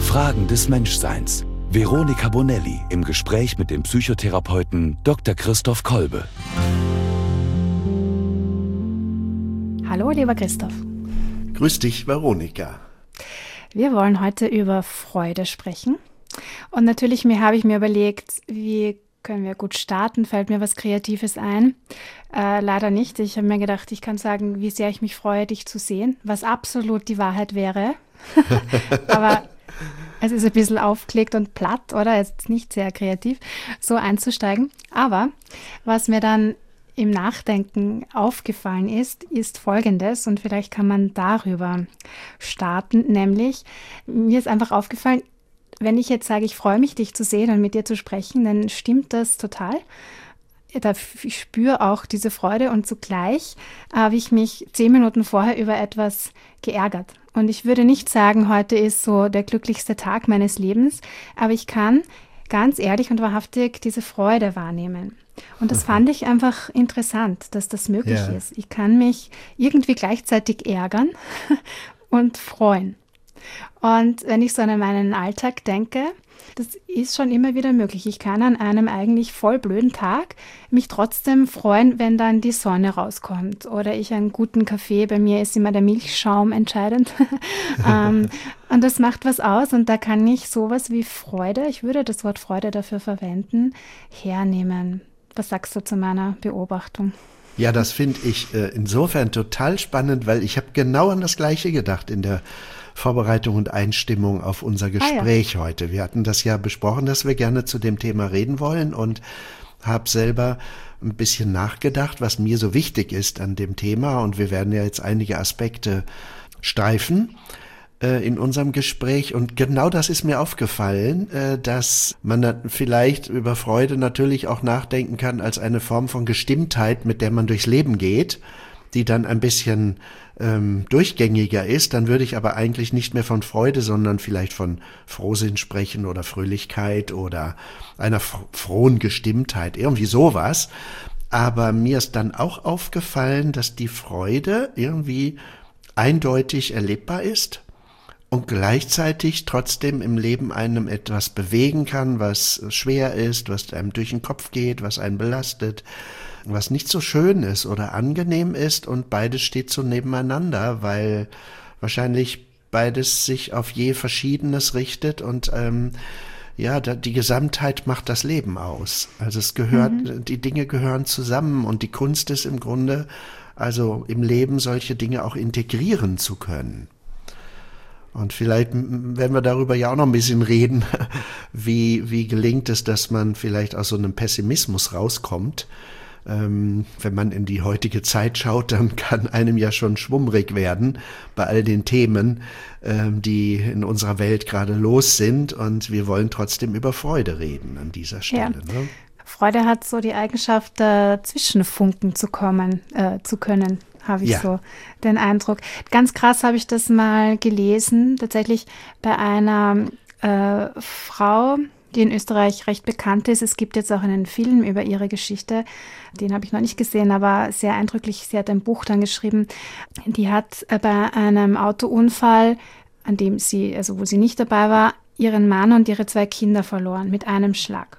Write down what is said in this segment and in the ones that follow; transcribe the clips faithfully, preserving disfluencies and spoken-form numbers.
Fragen des Menschseins. Veronika Bonelli im Gespräch mit dem Psychotherapeuten Doktor Christoph Kolbe. Hallo, lieber Christoph. Grüß dich, Veronika. Wir wollen heute über Freude sprechen. Und natürlich mir, habe ich mir überlegt, wie können wir gut starten? Fällt mir was Kreatives ein? Äh, leider nicht. Ich habe mir gedacht, ich kann sagen, wie sehr ich mich freue, dich zu sehen, was absolut die Wahrheit wäre. Aber es ist ein bisschen aufgelegt und platt, oder? Es ist nicht sehr kreativ, so einzusteigen. Aber was mir dann im Nachdenken aufgefallen ist, ist Folgendes, und vielleicht kann man darüber starten, nämlich mir ist einfach aufgefallen, wenn ich jetzt sage, ich freue mich, dich zu sehen und mit dir zu sprechen, dann stimmt das total. Ich spüre auch diese Freude, und zugleich habe ich mich zehn Minuten vorher über etwas geärgert. Und ich würde nicht sagen, heute ist so der glücklichste Tag meines Lebens, aber ich kann ganz ehrlich und wahrhaftig diese Freude wahrnehmen. Und das fand ich einfach interessant, dass das möglich ja. ist. Ich kann mich irgendwie gleichzeitig ärgern und freuen. Und wenn ich so an meinen Alltag denke, das ist schon immer wieder möglich. Ich kann an einem eigentlich voll blöden Tag mich trotzdem freuen, wenn dann die Sonne rauskommt oder ich einen guten Kaffee, bei mir ist immer der Milchschaum entscheidend. ähm, und das macht was aus, und da kann ich sowas wie Freude, ich würde das Wort Freude dafür verwenden, hernehmen. Was sagst du zu meiner Beobachtung? Ja, das finde ich äh, insofern total spannend, weil ich habe genau an das Gleiche gedacht in der Vorbereitung und Einstimmung auf unser Gespräch ah, ja. heute. Wir hatten das ja besprochen, dass wir gerne zu dem Thema reden wollen, und habe selber ein bisschen nachgedacht, was mir so wichtig ist an dem Thema, und wir werden ja jetzt einige Aspekte streifen äh, in unserem Gespräch, und genau das ist mir aufgefallen, äh, dass man da vielleicht über Freude natürlich auch nachdenken kann als eine Form von Gestimmtheit, mit der man durchs Leben geht, die dann ein bisschen ähm, durchgängiger ist. Dann würde ich aber eigentlich nicht mehr von Freude, sondern vielleicht von Frohsinn sprechen oder Fröhlichkeit oder einer fr- frohen Gestimmtheit, irgendwie sowas. Aber mir ist dann auch aufgefallen, dass die Freude irgendwie eindeutig erlebbar ist und gleichzeitig trotzdem im Leben einem etwas bewegen kann, was schwer ist, was einem durch den Kopf geht, was einen belastet, was nicht so schön ist oder angenehm ist, und beides steht so nebeneinander, weil wahrscheinlich beides sich auf je Verschiedenes richtet, und ähm, ja, da, die Gesamtheit macht das Leben aus. Also es gehört, mhm. die Dinge gehören zusammen, und die Kunst ist im Grunde, also im Leben solche Dinge auch integrieren zu können. Und vielleicht werden wir darüber ja auch noch ein bisschen reden, wie, wie gelingt es, dass man vielleicht aus so einem Pessimismus rauskommt. Ähm, wenn man in die heutige Zeit schaut, dann kann einem ja schon schwummrig werden bei all den Themen, ähm, die in unserer Welt gerade los sind, und wir wollen trotzdem über Freude reden an dieser Stelle. Ja. Ne? Freude hat so die Eigenschaft, dazwischen funken zu kommen, äh, zu können, habe ich ja. so den Eindruck. Ganz krass habe ich das mal gelesen, tatsächlich bei einer äh, Frau, die in Österreich recht bekannt ist. Es gibt jetzt auch einen Film über ihre Geschichte, den habe ich noch nicht gesehen, aber sehr eindrücklich. Sie hat ein Buch dann geschrieben. Die hat bei einem Autounfall, an dem sie, also wo sie nicht dabei war, ihren Mann und ihre zwei Kinder verloren mit einem Schlag.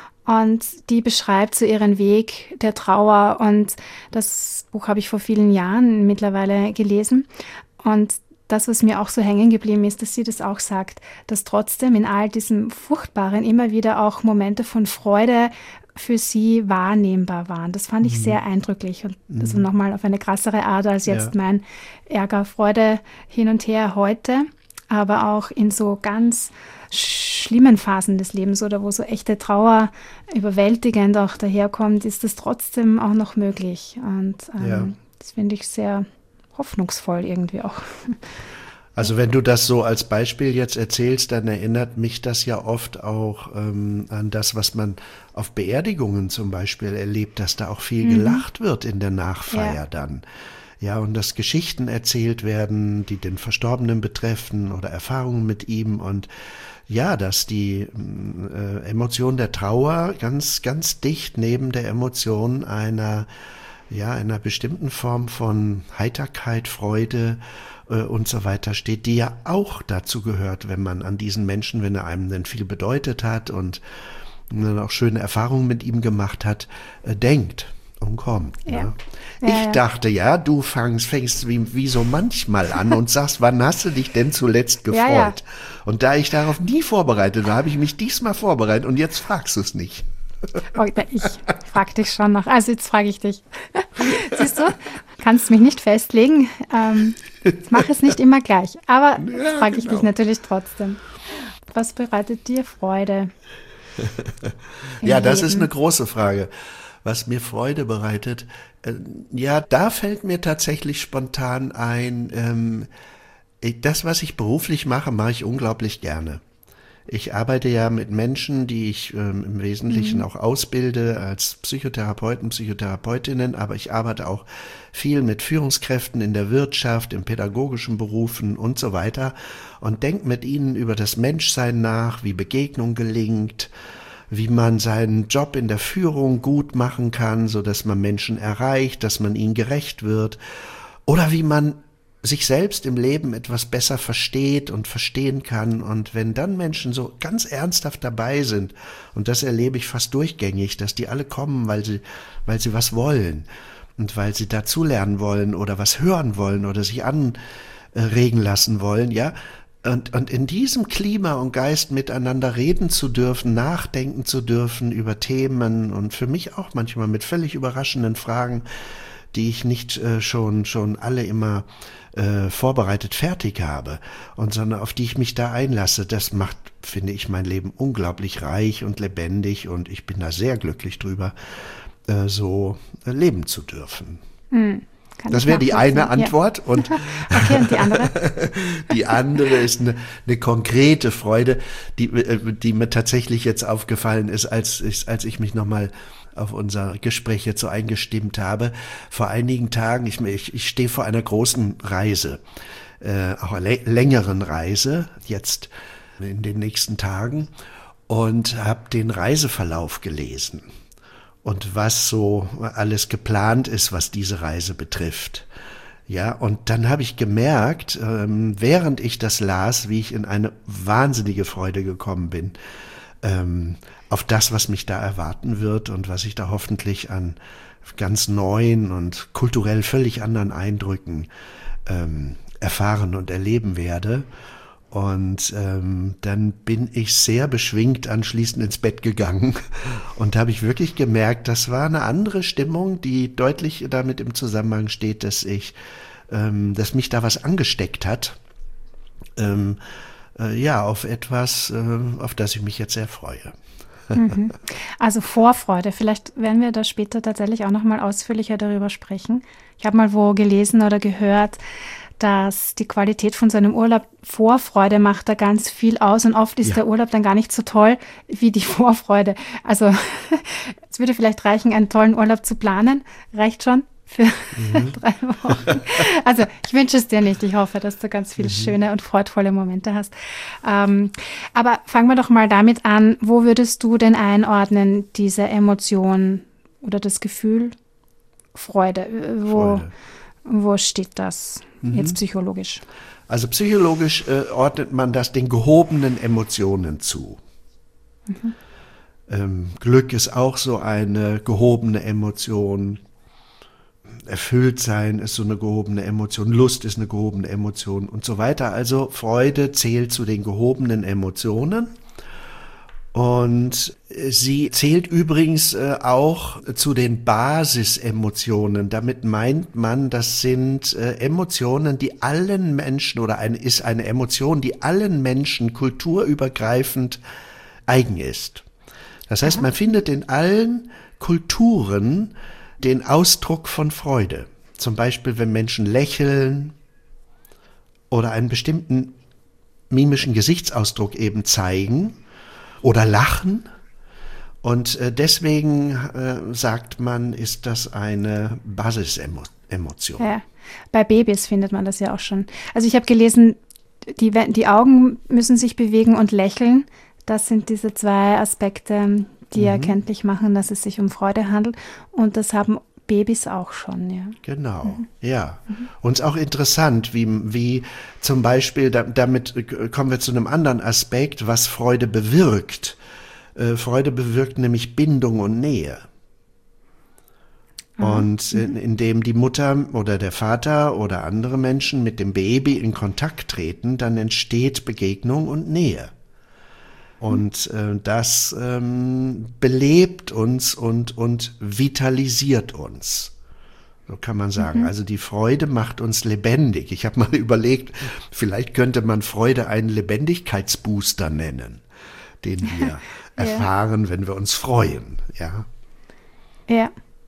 Und die beschreibt so ihren Weg der Trauer, und das Buch habe ich vor vielen Jahren mittlerweile gelesen. Und das, was mir auch so hängen geblieben ist, dass sie das auch sagt, dass trotzdem in all diesem Furchtbaren immer wieder auch Momente von Freude für sie wahrnehmbar waren. Das fand ich mhm. sehr eindrücklich, und mhm. also nochmal auf eine krassere Art als jetzt ja. mein Ärger, Freude hin und her heute, aber auch in so ganz schlimmen Phasen des Lebens oder wo so echte Trauer überwältigend auch daherkommt, ist das trotzdem auch noch möglich. Und ähm, ja. das finde ich sehr hoffnungsvoll irgendwie auch. Also wenn du das so als Beispiel jetzt erzählst, dann erinnert mich das ja oft auch ähm, an das, was man auf Beerdigungen zum Beispiel erlebt, dass da auch viel mhm. gelacht wird in der Nachfeier ja. dann. Ja, und dass Geschichten erzählt werden, die den Verstorbenen betreffen oder Erfahrungen mit ihm, und ja, dass die äh, Emotion der Trauer ganz, ganz dicht neben der Emotion einer ja, einer bestimmten Form von Heiterkeit, Freude äh, und so weiter steht, die ja auch dazu gehört, wenn man an diesen Menschen, wenn er einem denn viel bedeutet hat und dann auch schöne Erfahrungen mit ihm gemacht hat, äh, denkt und kommt. Ja. Ne? Ja, ich ja. dachte, ja, du fängst, fängst wie, wie so manchmal an und sagst, wann hast du dich denn zuletzt gefreut? Ja, ja. Und da ich darauf nie vorbereitet war, habe ich mich diesmal vorbereitet und jetzt fragst du es nicht. Oh, ich frage dich schon noch. Also jetzt frage ich dich. Siehst du, kannst mich nicht festlegen. Ähm, ich mache es nicht immer gleich. Aber Ja, frage ich genau. dich natürlich trotzdem. Was bereitet dir Freude? im Ja, das ist Leben? eine große Frage. Was mir Freude bereitet, äh, ja, da fällt mir tatsächlich spontan ein, ähm, ich, das, was ich beruflich mache, mache ich unglaublich gerne. Ich arbeite ja mit Menschen, die ich ähm, im Wesentlichen Mhm. auch ausbilde als Psychotherapeuten, Psychotherapeutinnen, aber ich arbeite auch viel mit Führungskräften in der Wirtschaft, in pädagogischen Berufen und so weiter und denke mit ihnen über das Menschsein nach, wie Begegnung gelingt, wie man seinen Job in der Führung gut machen kann, so dass man Menschen erreicht, dass man ihnen gerecht wird, oder wie man sich selbst im Leben etwas besser versteht und verstehen kann. Und wenn dann Menschen so ganz ernsthaft dabei sind, und das erlebe ich fast durchgängig, dass die alle kommen, weil sie, weil sie was wollen und weil sie dazulernen wollen oder was hören wollen oder sich anregen lassen wollen, ja, Und, und in diesem Klima und Geist miteinander reden zu dürfen, nachdenken zu dürfen über Themen und für mich auch manchmal mit völlig überraschenden Fragen, die ich nicht äh, schon, schon alle immer äh, vorbereitet fertig habe, und sondern auf die ich mich da einlasse, das macht, finde ich, mein Leben unglaublich reich und lebendig und ich bin da sehr glücklich drüber, äh, so äh, leben zu dürfen. Hm, kann Das ich wäre die eine nachvollziehen. Antwort und Ja. Okay, und die andere? die andere ist eine, eine konkrete Freude, die, äh, die mir tatsächlich jetzt aufgefallen ist, als ich, als ich mich nochmal auf unser Gespräch jetzt so eingestimmt habe. Vor einigen Tagen, ich, ich, ich stehe vor einer großen Reise, äh, auch einer lä- längeren Reise, jetzt in den nächsten Tagen, und habe den Reiseverlauf gelesen und was so alles geplant ist, was diese Reise betrifft. Ja, und dann habe ich gemerkt, ähm, während ich das las, wie ich in eine wahnsinnige Freude gekommen bin, ähm, auf das, was mich da erwarten wird und was ich da hoffentlich an ganz neuen und kulturell völlig anderen Eindrücken ähm, erfahren und erleben werde. Und ähm, dann bin ich sehr beschwingt anschließend ins Bett gegangen und habe ich wirklich gemerkt, das war eine andere Stimmung, die deutlich damit im Zusammenhang steht, dass ich, ähm, dass mich da was angesteckt hat, ähm, äh, ja, auf etwas, äh, auf das ich mich jetzt sehr freue. Mhm. Also Vorfreude, vielleicht werden wir da später tatsächlich auch nochmal ausführlicher darüber sprechen. Ich habe mal wo gelesen oder gehört, dass die Qualität von so einem Urlaub, Vorfreude macht da ganz viel aus und oft ist Ja. der Urlaub dann gar nicht so toll wie die Vorfreude. Also es würde vielleicht reichen, einen tollen Urlaub zu planen, reicht schon für Mhm. drei Wochen. Also ich wünsche es dir nicht, ich hoffe, dass du ganz viele schöne und freudvolle Momente hast. Ähm, aber fangen wir doch mal damit an, wo würdest du denn einordnen, diese Emotion oder das Gefühl Freude? Wo, Freude. wo steht das jetzt psychologisch? Also psychologisch äh, ordnet man das den gehobenen Emotionen zu. Ähm, Glück ist auch so eine gehobene Emotion. Erfülltsein ist so eine gehobene Emotion. Lust ist eine gehobene Emotion und so weiter. Also Freude zählt zu den gehobenen Emotionen. Und sie zählt übrigens äh, auch zu den Basisemotionen. Damit meint man, das sind äh, Emotionen, die allen Menschen oder eine, ist eine Emotion, die allen Menschen kulturübergreifend eigen ist. Das heißt, man findet in allen Kulturen den Ausdruck von Freude. Zum Beispiel, wenn Menschen lächeln oder einen bestimmten mimischen Gesichtsausdruck eben zeigen, oder lachen. Und äh, deswegen äh, sagt man, ist das eine Basisemotion. Ja, bei Babys findet man das ja auch schon. Also ich habe gelesen, die, die Augen müssen sich bewegen und lächeln. Das sind diese zwei Aspekte, die Mhm. erkenntlich machen, dass es sich um Freude handelt. Und das haben Babys auch schon, ja. Genau, mhm. ja. Mhm. Und es ist auch interessant, wie, wie zum Beispiel, da, damit kommen wir zu einem anderen Aspekt, was Freude bewirkt. Äh, Freude bewirkt nämlich Bindung und Nähe. Und in, indem die Mutter oder der Vater oder andere Menschen mit dem Baby in Kontakt treten, dann entsteht Begegnung und Nähe. Und äh, das ähm, belebt uns und, und vitalisiert uns. So kann man sagen. Mhm. Also die Freude macht uns lebendig. Ich habe mal überlegt, vielleicht könnte man Freude einen Lebendigkeitsbooster nennen, den wir ja. erfahren, wenn wir uns freuen. Ja. Ja.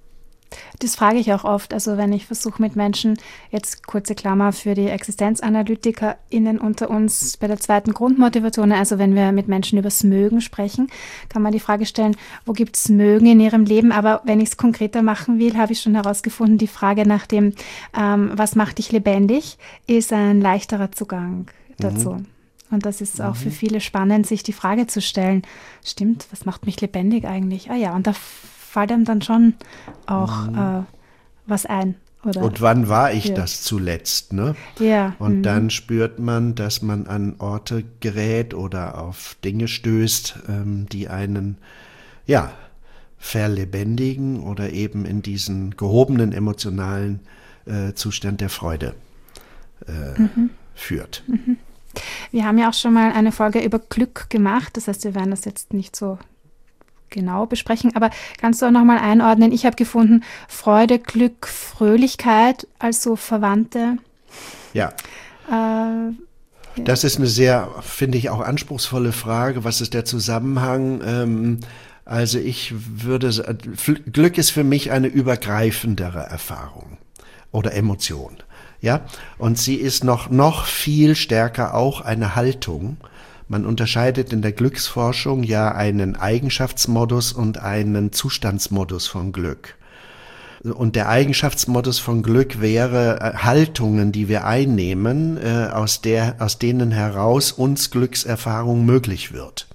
Das frage ich auch oft, also wenn ich versuche mit Menschen, jetzt kurze Klammer für die ExistenzanalytikerInnen unter uns bei der zweiten Grundmotivation, also wenn wir mit Menschen über das Mögen sprechen, kann man die Frage stellen, wo gibt es Mögen in ihrem Leben? Aber wenn ich es konkreter machen will, habe ich schon herausgefunden, die Frage nach dem, ähm, was macht dich lebendig, ist ein leichterer Zugang dazu. Mhm. Und das ist auch mhm. für viele spannend, sich die Frage zu stellen, stimmt, was macht mich lebendig eigentlich? Ah ja, und da fällt einem dann schon auch mhm. äh, was ein. Oder? Und wann war ich ja. das zuletzt? Ne? Ja. Und mhm. dann spürt man, dass man an Orte gerät oder auf Dinge stößt, ähm, die einen ja, verlebendigen oder eben in diesen gehobenen emotionalen äh, Zustand der Freude äh, mhm. führt. Mhm. Wir haben ja auch schon mal eine Folge über Glück gemacht, das heißt, wir werden das jetzt nicht so genau besprechen, aber kannst du auch nochmal einordnen? Ich habe gefunden, Freude, Glück, Fröhlichkeit als so Verwandte. Ja. Äh, ja. Das ist eine sehr, finde ich, auch anspruchsvolle Frage. Was ist der Zusammenhang? Ähm, also ich würde, Glück ist für mich eine übergreifendere Erfahrung oder Emotion. Ja, und sie ist noch, noch viel stärker auch eine Haltung. Man unterscheidet in der Glücksforschung ja einen Eigenschaftsmodus und einen Zustandsmodus von Glück. Und der Eigenschaftsmodus von Glück wäre Haltungen, die wir einnehmen, äh, aus der, aus denen heraus uns Glückserfahrung möglich wird.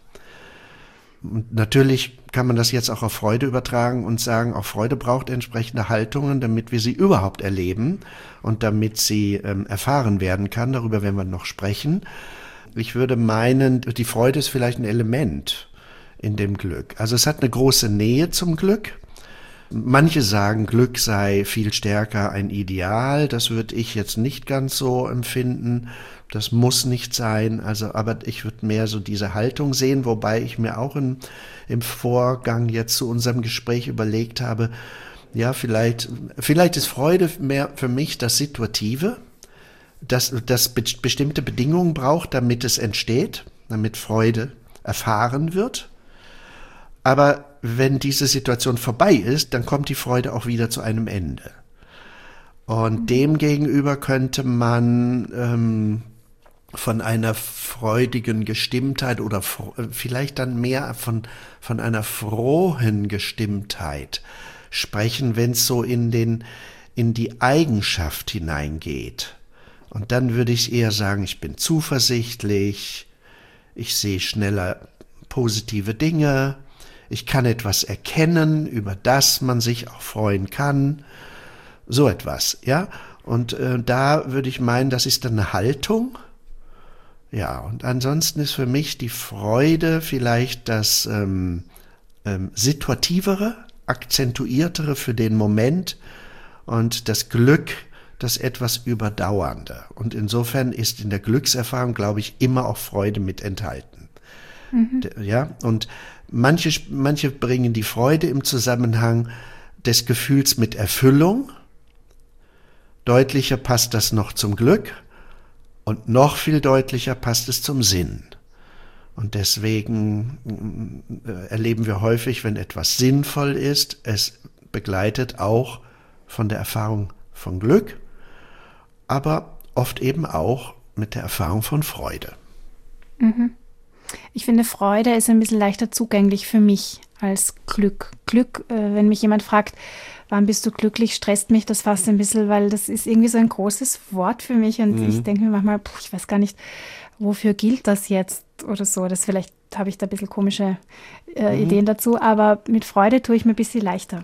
Und natürlich kann man das jetzt auch auf Freude übertragen und sagen, auch Freude braucht entsprechende Haltungen, damit wir sie überhaupt erleben und damit sie ähm, erfahren werden kann. Darüber werden wir noch sprechen. Ich würde meinen, die Freude ist vielleicht ein Element in dem Glück. Also es hat eine große Nähe zum Glück. Manche sagen, Glück sei viel stärker ein Ideal. Das würde ich jetzt nicht ganz so empfinden. Das muss nicht sein. Also, aber ich würde mehr so diese Haltung sehen, wobei ich mir auch im, im Vorgang jetzt zu unserem Gespräch überlegt habe, ja, vielleicht, vielleicht ist Freude mehr für mich das Situative, dass das be- bestimmte Bedingungen braucht, damit es entsteht, damit Freude erfahren wird. Aber wenn diese Situation vorbei ist, dann kommt die Freude auch wieder zu einem Ende. Und mhm. dem gegenüber könnte man ähm, von einer freudigen Gestimmtheit oder fro- vielleicht dann mehr von, von einer frohen Gestimmtheit sprechen, wenn es so in den, in die Eigenschaft hineingeht. Und dann würde ich eher sagen, ich bin zuversichtlich, ich sehe schneller positive Dinge, ich kann etwas erkennen, über das man sich auch freuen kann, so etwas, ja. Und äh, da würde ich meinen, das ist dann eine Haltung. Ja, und ansonsten ist für mich die Freude vielleicht das ähm, ähm, situativere, akzentuiertere für den Moment und das Glück, das etwas Überdauernde. Und insofern ist in der Glückserfahrung, glaube ich, immer auch Freude mit enthalten. Mhm. Ja, und manche, manche bringen die Freude im Zusammenhang des Gefühls mit Erfüllung. Deutlicher passt das noch zum Glück und noch viel deutlicher passt es zum Sinn. Und deswegen erleben wir häufig, wenn etwas sinnvoll ist, es begleitet auch von der Erfahrung von Glück, aber oft eben auch mit der Erfahrung von Freude. Mhm. Ich finde, Freude ist ein bisschen leichter zugänglich für mich als Glück. Glück, äh, wenn mich jemand fragt, wann bist du glücklich, stresst mich das fast ein bisschen, weil das ist irgendwie so ein großes Wort für mich und mhm. ich denke mir manchmal, puh, ich weiß gar nicht, wofür gilt das jetzt oder so. Das vielleicht habe ich da ein bisschen komische äh, mhm. Ideen dazu, aber mit Freude tue ich mir ein bisschen leichter.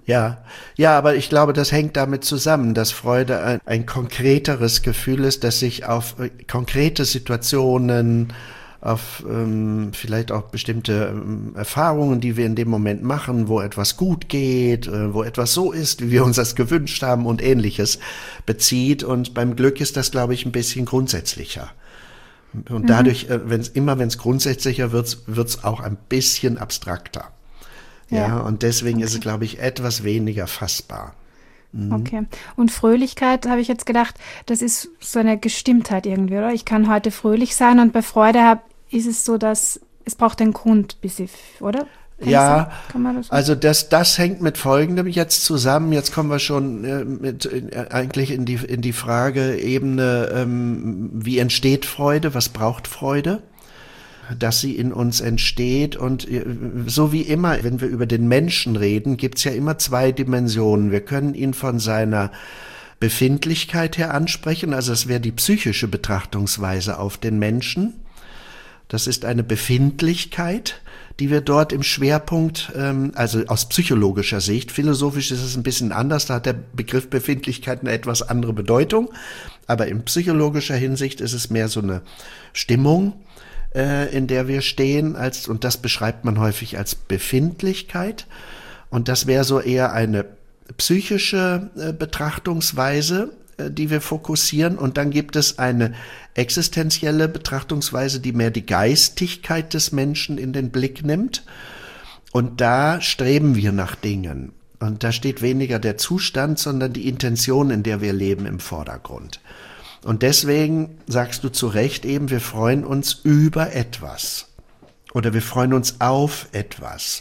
Ja, ja, aber ich glaube, das hängt damit zusammen, dass Freude ein, ein konkreteres Gefühl ist, das sich auf äh, konkrete Situationen, auf ähm, vielleicht auch bestimmte ähm, Erfahrungen, die wir in dem Moment machen, wo etwas gut geht, äh, wo etwas so ist, wie wir uns das gewünscht haben und Ähnliches bezieht. Und beim Glück ist das, glaube ich, ein bisschen grundsätzlicher. Und dadurch, mhm. äh, wenn's, immer wenn es grundsätzlicher wird, wird es auch ein bisschen abstrakter. Ja, ja, und deswegen okay. ist es, glaube ich, etwas weniger fassbar. Mhm. Okay. Und Fröhlichkeit, habe ich jetzt gedacht, das ist so eine Gestimmtheit irgendwie, oder? Ich kann heute fröhlich sein und bei Freude hab, ist es so, dass es braucht einen Grund, bis ich, oder? Kann ja, das, kann man das also das, das hängt mit Folgendem jetzt zusammen. Jetzt kommen wir schon äh, mit, äh, eigentlich in die, in die Frageebene, ähm, wie entsteht Freude, was braucht Freude? Dass sie in uns entsteht und so wie immer, wenn wir über den Menschen reden, gibt's ja immer zwei Dimensionen. Wir können ihn von seiner Befindlichkeit her ansprechen, also das wäre die psychische Betrachtungsweise auf den Menschen. Das ist eine Befindlichkeit, die wir dort im Schwerpunkt, ähm, also aus psychologischer Sicht, philosophisch ist es ein bisschen anders, da hat der Begriff Befindlichkeit eine etwas andere Bedeutung, aber in psychologischer Hinsicht ist es mehr so eine Stimmung, in der wir stehen, als, und das beschreibt man häufig als Befindlichkeit. Und das wäre so eher eine psychische äh, Betrachtungsweise, äh, die wir fokussieren. Und dann gibt es eine existenzielle Betrachtungsweise, die mehr die Geistigkeit des Menschen in den Blick nimmt. Und da streben wir nach Dingen. Und da steht weniger der Zustand, sondern die Intention, in der wir leben, im Vordergrund. Und deswegen sagst du zu Recht eben, wir freuen uns über etwas oder wir freuen uns auf etwas.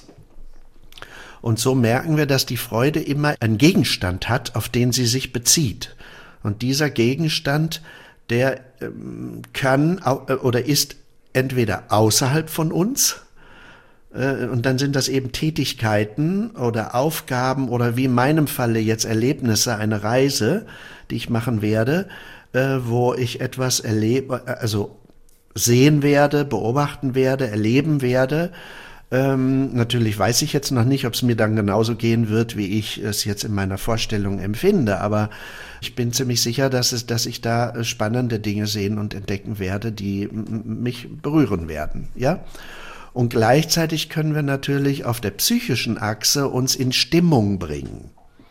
Und so merken wir, dass die Freude immer einen Gegenstand hat, auf den sie sich bezieht. Und dieser Gegenstand, der ähm, kann oder ist entweder außerhalb von uns, äh, und dann sind das eben Tätigkeiten oder Aufgaben oder wie in meinem Falle jetzt Erlebnisse, eine Reise, die ich machen werde, wo ich etwas erlebe, also sehen werde, beobachten werde, erleben werde. Ähm, natürlich weiß ich jetzt noch nicht, ob es mir dann genauso gehen wird, wie ich es jetzt in meiner Vorstellung empfinde, aber ich bin ziemlich sicher, dass es, dass ich da spannende Dinge sehen und entdecken werde, die m- mich berühren werden, ja? Und gleichzeitig können wir natürlich auf der psychischen Achse uns in Stimmung bringen.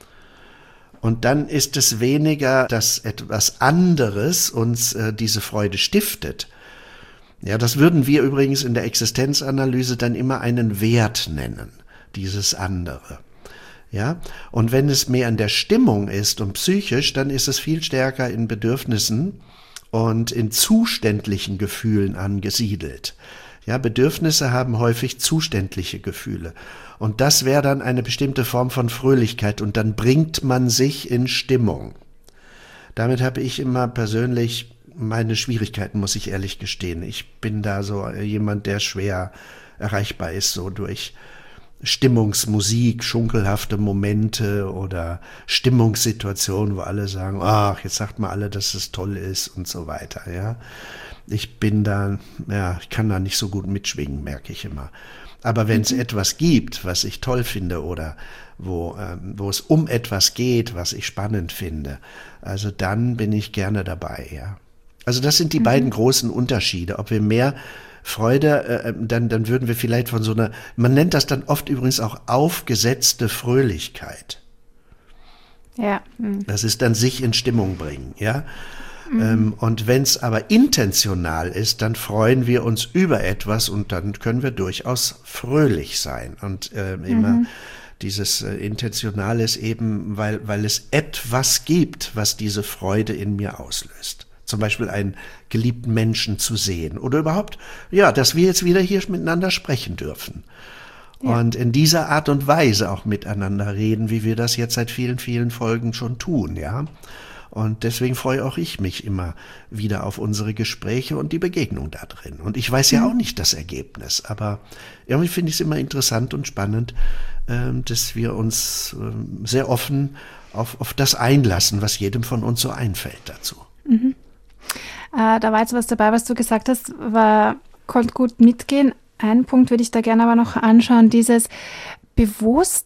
Und dann ist es weniger, dass etwas anderes uns äh, diese Freude stiftet. Ja, das würden wir übrigens in der Existenzanalyse dann immer einen Wert nennen, dieses andere. Ja, und wenn es mehr in der Stimmung ist und psychisch, dann ist es viel stärker in Bedürfnissen und in zuständlichen Gefühlen angesiedelt. Ja, Bedürfnisse haben häufig zuständliche Gefühle. Und das wäre dann eine bestimmte Form von Fröhlichkeit und dann bringt man sich in Stimmung. Damit habe ich immer persönlich meine Schwierigkeiten, muss ich ehrlich gestehen. Ich bin da so jemand, der schwer erreichbar ist, so durch Stimmungsmusik, schunkelhafte Momente oder Stimmungssituationen, wo alle sagen, ach, jetzt sagt mal alle, dass es toll ist und so weiter, ja. Ich bin da, ja, ich kann da nicht so gut mitschwingen, merke ich immer. Aber wenn es mhm. etwas gibt, was ich toll finde oder wo, ähm, wo es um etwas geht, was ich spannend finde, also dann bin ich gerne dabei, ja. Also das sind die mhm. beiden großen Unterschiede. Ob wir mehr Freude, äh, dann, dann würden wir vielleicht von so einer, man nennt das dann oft übrigens auch aufgesetzte Fröhlichkeit. Ja. Mhm. Das ist dann sich in Stimmung bringen, ja. Mhm. Und wenn es aber intentional ist, dann freuen wir uns über etwas und dann können wir durchaus fröhlich sein. Und äh, immer mhm. dieses äh, Intentionale ist eben, weil, weil es etwas gibt, was diese Freude in mir auslöst. Zum Beispiel einen geliebten Menschen zu sehen oder überhaupt, ja, dass wir jetzt wieder hier miteinander sprechen dürfen. Ja. Und in dieser Art und Weise auch miteinander reden, wie wir das jetzt seit vielen, vielen Folgen schon tun, ja. Und deswegen freue auch ich mich immer wieder auf unsere Gespräche und die Begegnung da drin. Und ich weiß ja auch nicht das Ergebnis, aber irgendwie finde ich es immer interessant und spannend, dass wir uns sehr offen auf, auf das einlassen, was jedem von uns so einfällt dazu. Mhm. Äh, da war jetzt was dabei, was du gesagt hast, war, konnte gut mitgehen. Einen Punkt würde ich da gerne aber noch anschauen, dieses bewusst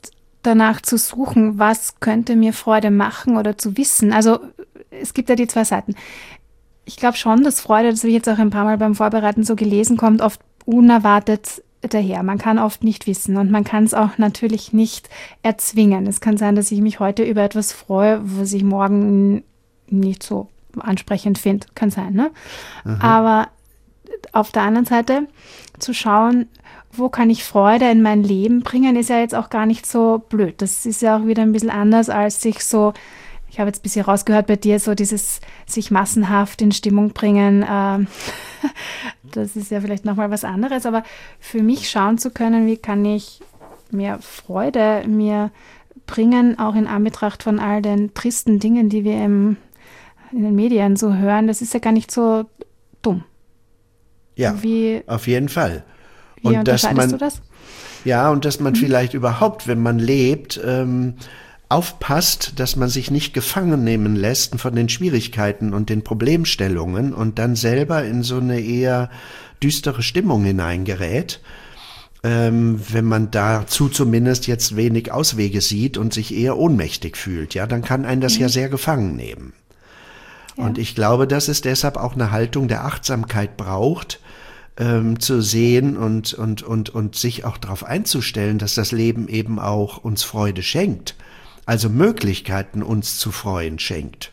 danach zu suchen, was könnte mir Freude machen oder zu wissen. Also es gibt ja die zwei Seiten. Ich glaube schon, dass Freude, das habe ich jetzt auch ein paar Mal beim Vorbereiten so gelesen, kommt oft unerwartet daher. Man kann oft nicht wissen und man kann es auch natürlich nicht erzwingen. Es kann sein, dass ich mich heute über etwas freue, was ich morgen nicht so ansprechend finde. Kann sein, ne? Mhm. Aber auf der anderen Seite zu schauen, wo kann ich Freude in mein Leben bringen, ist ja jetzt auch gar nicht so blöd. Das ist ja auch wieder ein bisschen anders, als sich so, ich habe jetzt ein bisschen rausgehört bei dir, so dieses sich massenhaft in Stimmung bringen, äh, das ist ja vielleicht nochmal was anderes, aber für mich schauen zu können, wie kann ich mehr Freude mir bringen, auch in Anbetracht von all den tristen Dingen, die wir im, in den Medien so hören, das ist ja gar nicht so dumm. Ja, wie, auf jeden Fall. Wie und unterscheidest dass man, du das? Ja, und dass man mhm. vielleicht überhaupt, wenn man lebt, ähm, aufpasst, dass man sich nicht gefangen nehmen lässt von den Schwierigkeiten und den Problemstellungen und dann selber in so eine eher düstere Stimmung hineingerät, ähm, wenn man dazu zumindest jetzt wenig Auswege sieht und sich eher ohnmächtig fühlt, ja, dann kann einen das mhm. ja sehr gefangen nehmen. Ja. Und ich glaube, dass es deshalb auch eine Haltung der Achtsamkeit braucht, ähm, zu sehen und, und, und, und sich auch darauf einzustellen, dass das Leben eben auch uns Freude schenkt. Also Möglichkeiten, uns zu freuen, schenkt.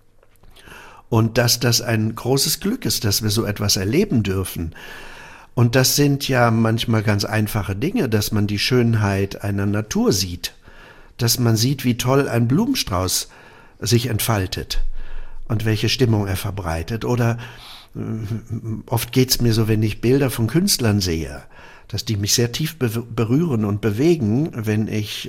Und dass das ein großes Glück ist, dass wir so etwas erleben dürfen. Und das sind ja manchmal ganz einfache Dinge, dass man die Schönheit einer Natur sieht, dass man sieht, wie toll ein Blumenstrauß sich entfaltet und welche Stimmung er verbreitet. Oder äh, oft geht's mir so, wenn ich Bilder von Künstlern sehe, dass die mich sehr tief be- berühren und bewegen, wenn ich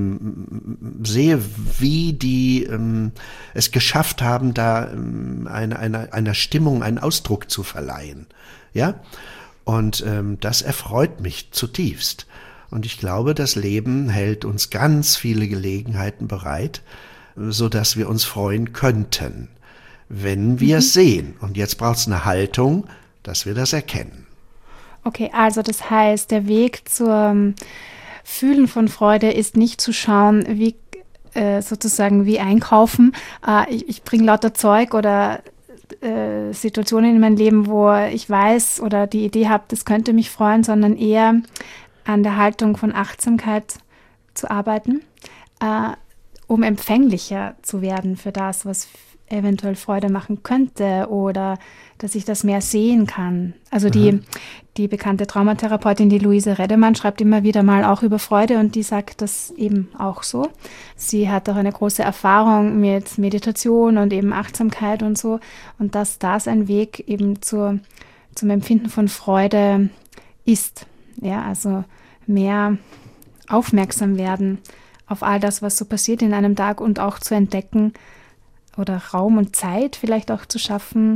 ähm, sehe, wie die ähm, es geschafft haben, da ähm, eine, eine, einer Stimmung einen Ausdruck zu verleihen. Ja? Und ähm, das erfreut mich zutiefst. Und ich glaube, das Leben hält uns ganz viele Gelegenheiten bereit, so dass wir uns freuen könnten, wenn wir es mhm. sehen. Und jetzt braucht es eine Haltung, dass wir das erkennen. Okay, also das heißt, der Weg zum Fühlen von Freude ist nicht zu schauen, wie äh, sozusagen wie einkaufen. Äh, ich ich bringe lauter Zeug oder äh, Situationen in mein Leben, wo ich weiß oder die Idee habe, das könnte mich freuen, sondern eher an der Haltung von Achtsamkeit zu arbeiten, äh, um empfänglicher zu werden für das, was eventuell Freude machen könnte oder dass ich das mehr sehen kann. Also die, die bekannte Traumatherapeutin, die Luise Redemann, schreibt immer wieder mal auch über Freude und die sagt das eben auch so. Sie hat auch eine große Erfahrung mit Meditation und eben Achtsamkeit und so und dass das ein Weg eben zur, zum Empfinden von Freude ist. Ja, also mehr aufmerksam werden auf all das, was so passiert in einem Tag und auch zu entdecken, oder Raum und Zeit vielleicht auch zu schaffen.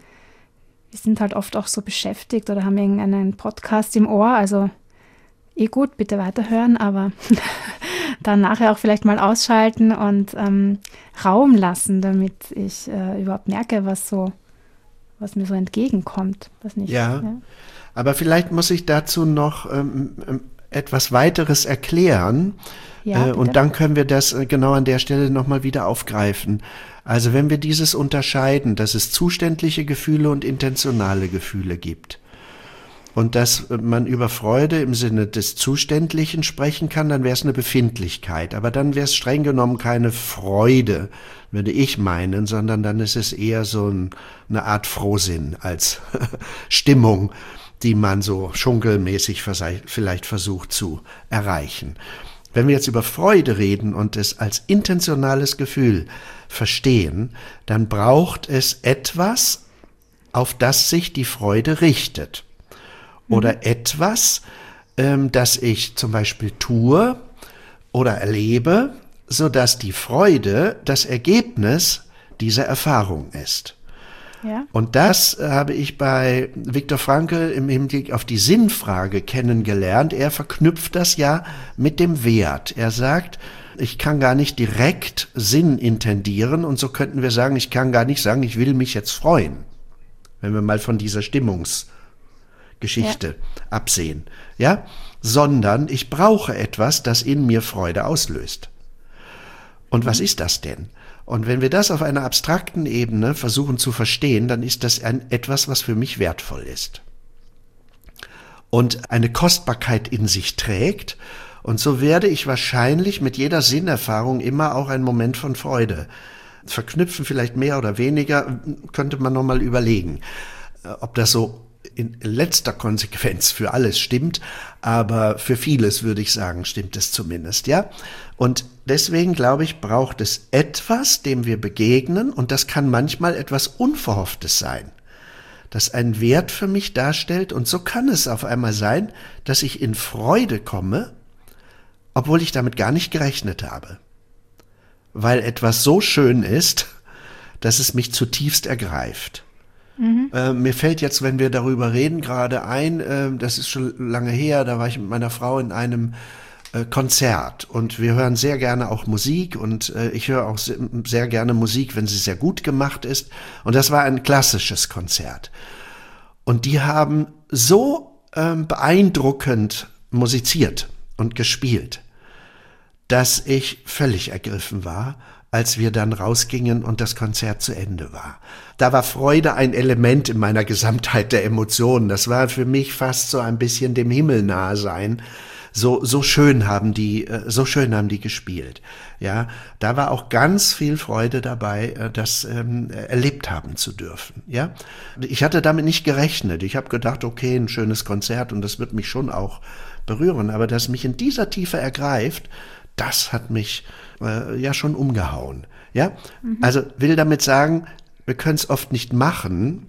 Wir sind halt oft auch so beschäftigt oder haben irgendeinen Podcast im Ohr, also eh gut, bitte weiterhören, aber dann nachher auch vielleicht mal ausschalten und ähm, Raum lassen, damit ich äh, überhaupt merke, was so, was mir so entgegenkommt. Was nicht, ja, ja, aber vielleicht muss ich dazu noch ähm, etwas weiteres erklären. Ja, äh, und dann können wir das äh, genau an der Stelle nochmal wieder aufgreifen. Also wenn wir dieses unterscheiden, dass es zuständliche Gefühle und intentionale Gefühle gibt und dass man über Freude im Sinne des Zuständlichen sprechen kann, dann wäre es eine Befindlichkeit. Aber dann wäre es streng genommen keine Freude, würde ich meinen, sondern dann ist es eher so ein, eine Art Frohsinn als Stimmung, die man so schunkelmäßig vielleicht versucht zu erreichen. Wenn wir jetzt über Freude reden und es als intentionales Gefühl verstehen, dann braucht es etwas, auf das sich die Freude richtet. Oder mhm. etwas, ähm, das ich zum Beispiel tue oder erlebe, sodass die Freude das Ergebnis dieser Erfahrung ist. Ja. Und das habe ich bei Viktor Frankl im Hinblick auf die Sinnfrage kennengelernt. Er verknüpft das ja mit dem Wert. Er sagt, ich kann gar nicht direkt Sinn intendieren und so könnten wir sagen, ich kann gar nicht sagen, ich will mich jetzt freuen. Wenn wir mal von dieser Stimmungsgeschichte Geschichte ja. absehen, ja, sondern ich brauche etwas, das in mir Freude auslöst. Und was ist das denn? Und wenn wir das auf einer abstrakten Ebene versuchen zu verstehen, dann ist das ein, etwas, was für mich wertvoll ist und eine Kostbarkeit in sich trägt. Und so werde ich wahrscheinlich mit jeder Sinnerfahrung immer auch einen Moment von Freude verknüpfen, vielleicht mehr oder weniger, könnte man nochmal überlegen, ob das so in letzter Konsequenz für alles stimmt, aber für vieles würde ich sagen, stimmt es zumindest, ja. Und deswegen glaube ich, braucht es etwas, dem wir begegnen, und das kann manchmal etwas Unverhofftes sein, das einen Wert für mich darstellt, und so kann es auf einmal sein, dass ich in Freude komme, obwohl ich damit gar nicht gerechnet habe, weil etwas so schön ist, dass es mich zutiefst ergreift. Mhm. Äh, mir fällt jetzt, wenn wir darüber reden, gerade ein, äh, das ist schon lange her, da war ich mit meiner Frau in einem äh, Konzert, und wir hören sehr gerne auch Musik, und äh, ich höre auch sehr, sehr gerne Musik, wenn sie sehr gut gemacht ist, und das war ein klassisches Konzert. Und die haben so äh, beeindruckend musiziert und gespielt, dass ich völlig ergriffen war, als wir dann rausgingen und das Konzert zu Ende war. Da war Freude ein Element in meiner Gesamtheit der Emotionen. Das war für mich fast so ein bisschen dem Himmel nahe sein. So, so schön haben die, so schön haben die gespielt. Ja, da war auch ganz viel Freude dabei, das ähm, erlebt haben zu dürfen. Ja, ich hatte damit nicht gerechnet. Ich habe gedacht, okay, ein schönes Konzert, und das wird mich schon auch berühren. Aber dass mich in dieser Tiefe ergreift, das hat mich äh, ja schon umgehauen. Ja, mhm. Also will damit sagen, wir können es oft nicht machen,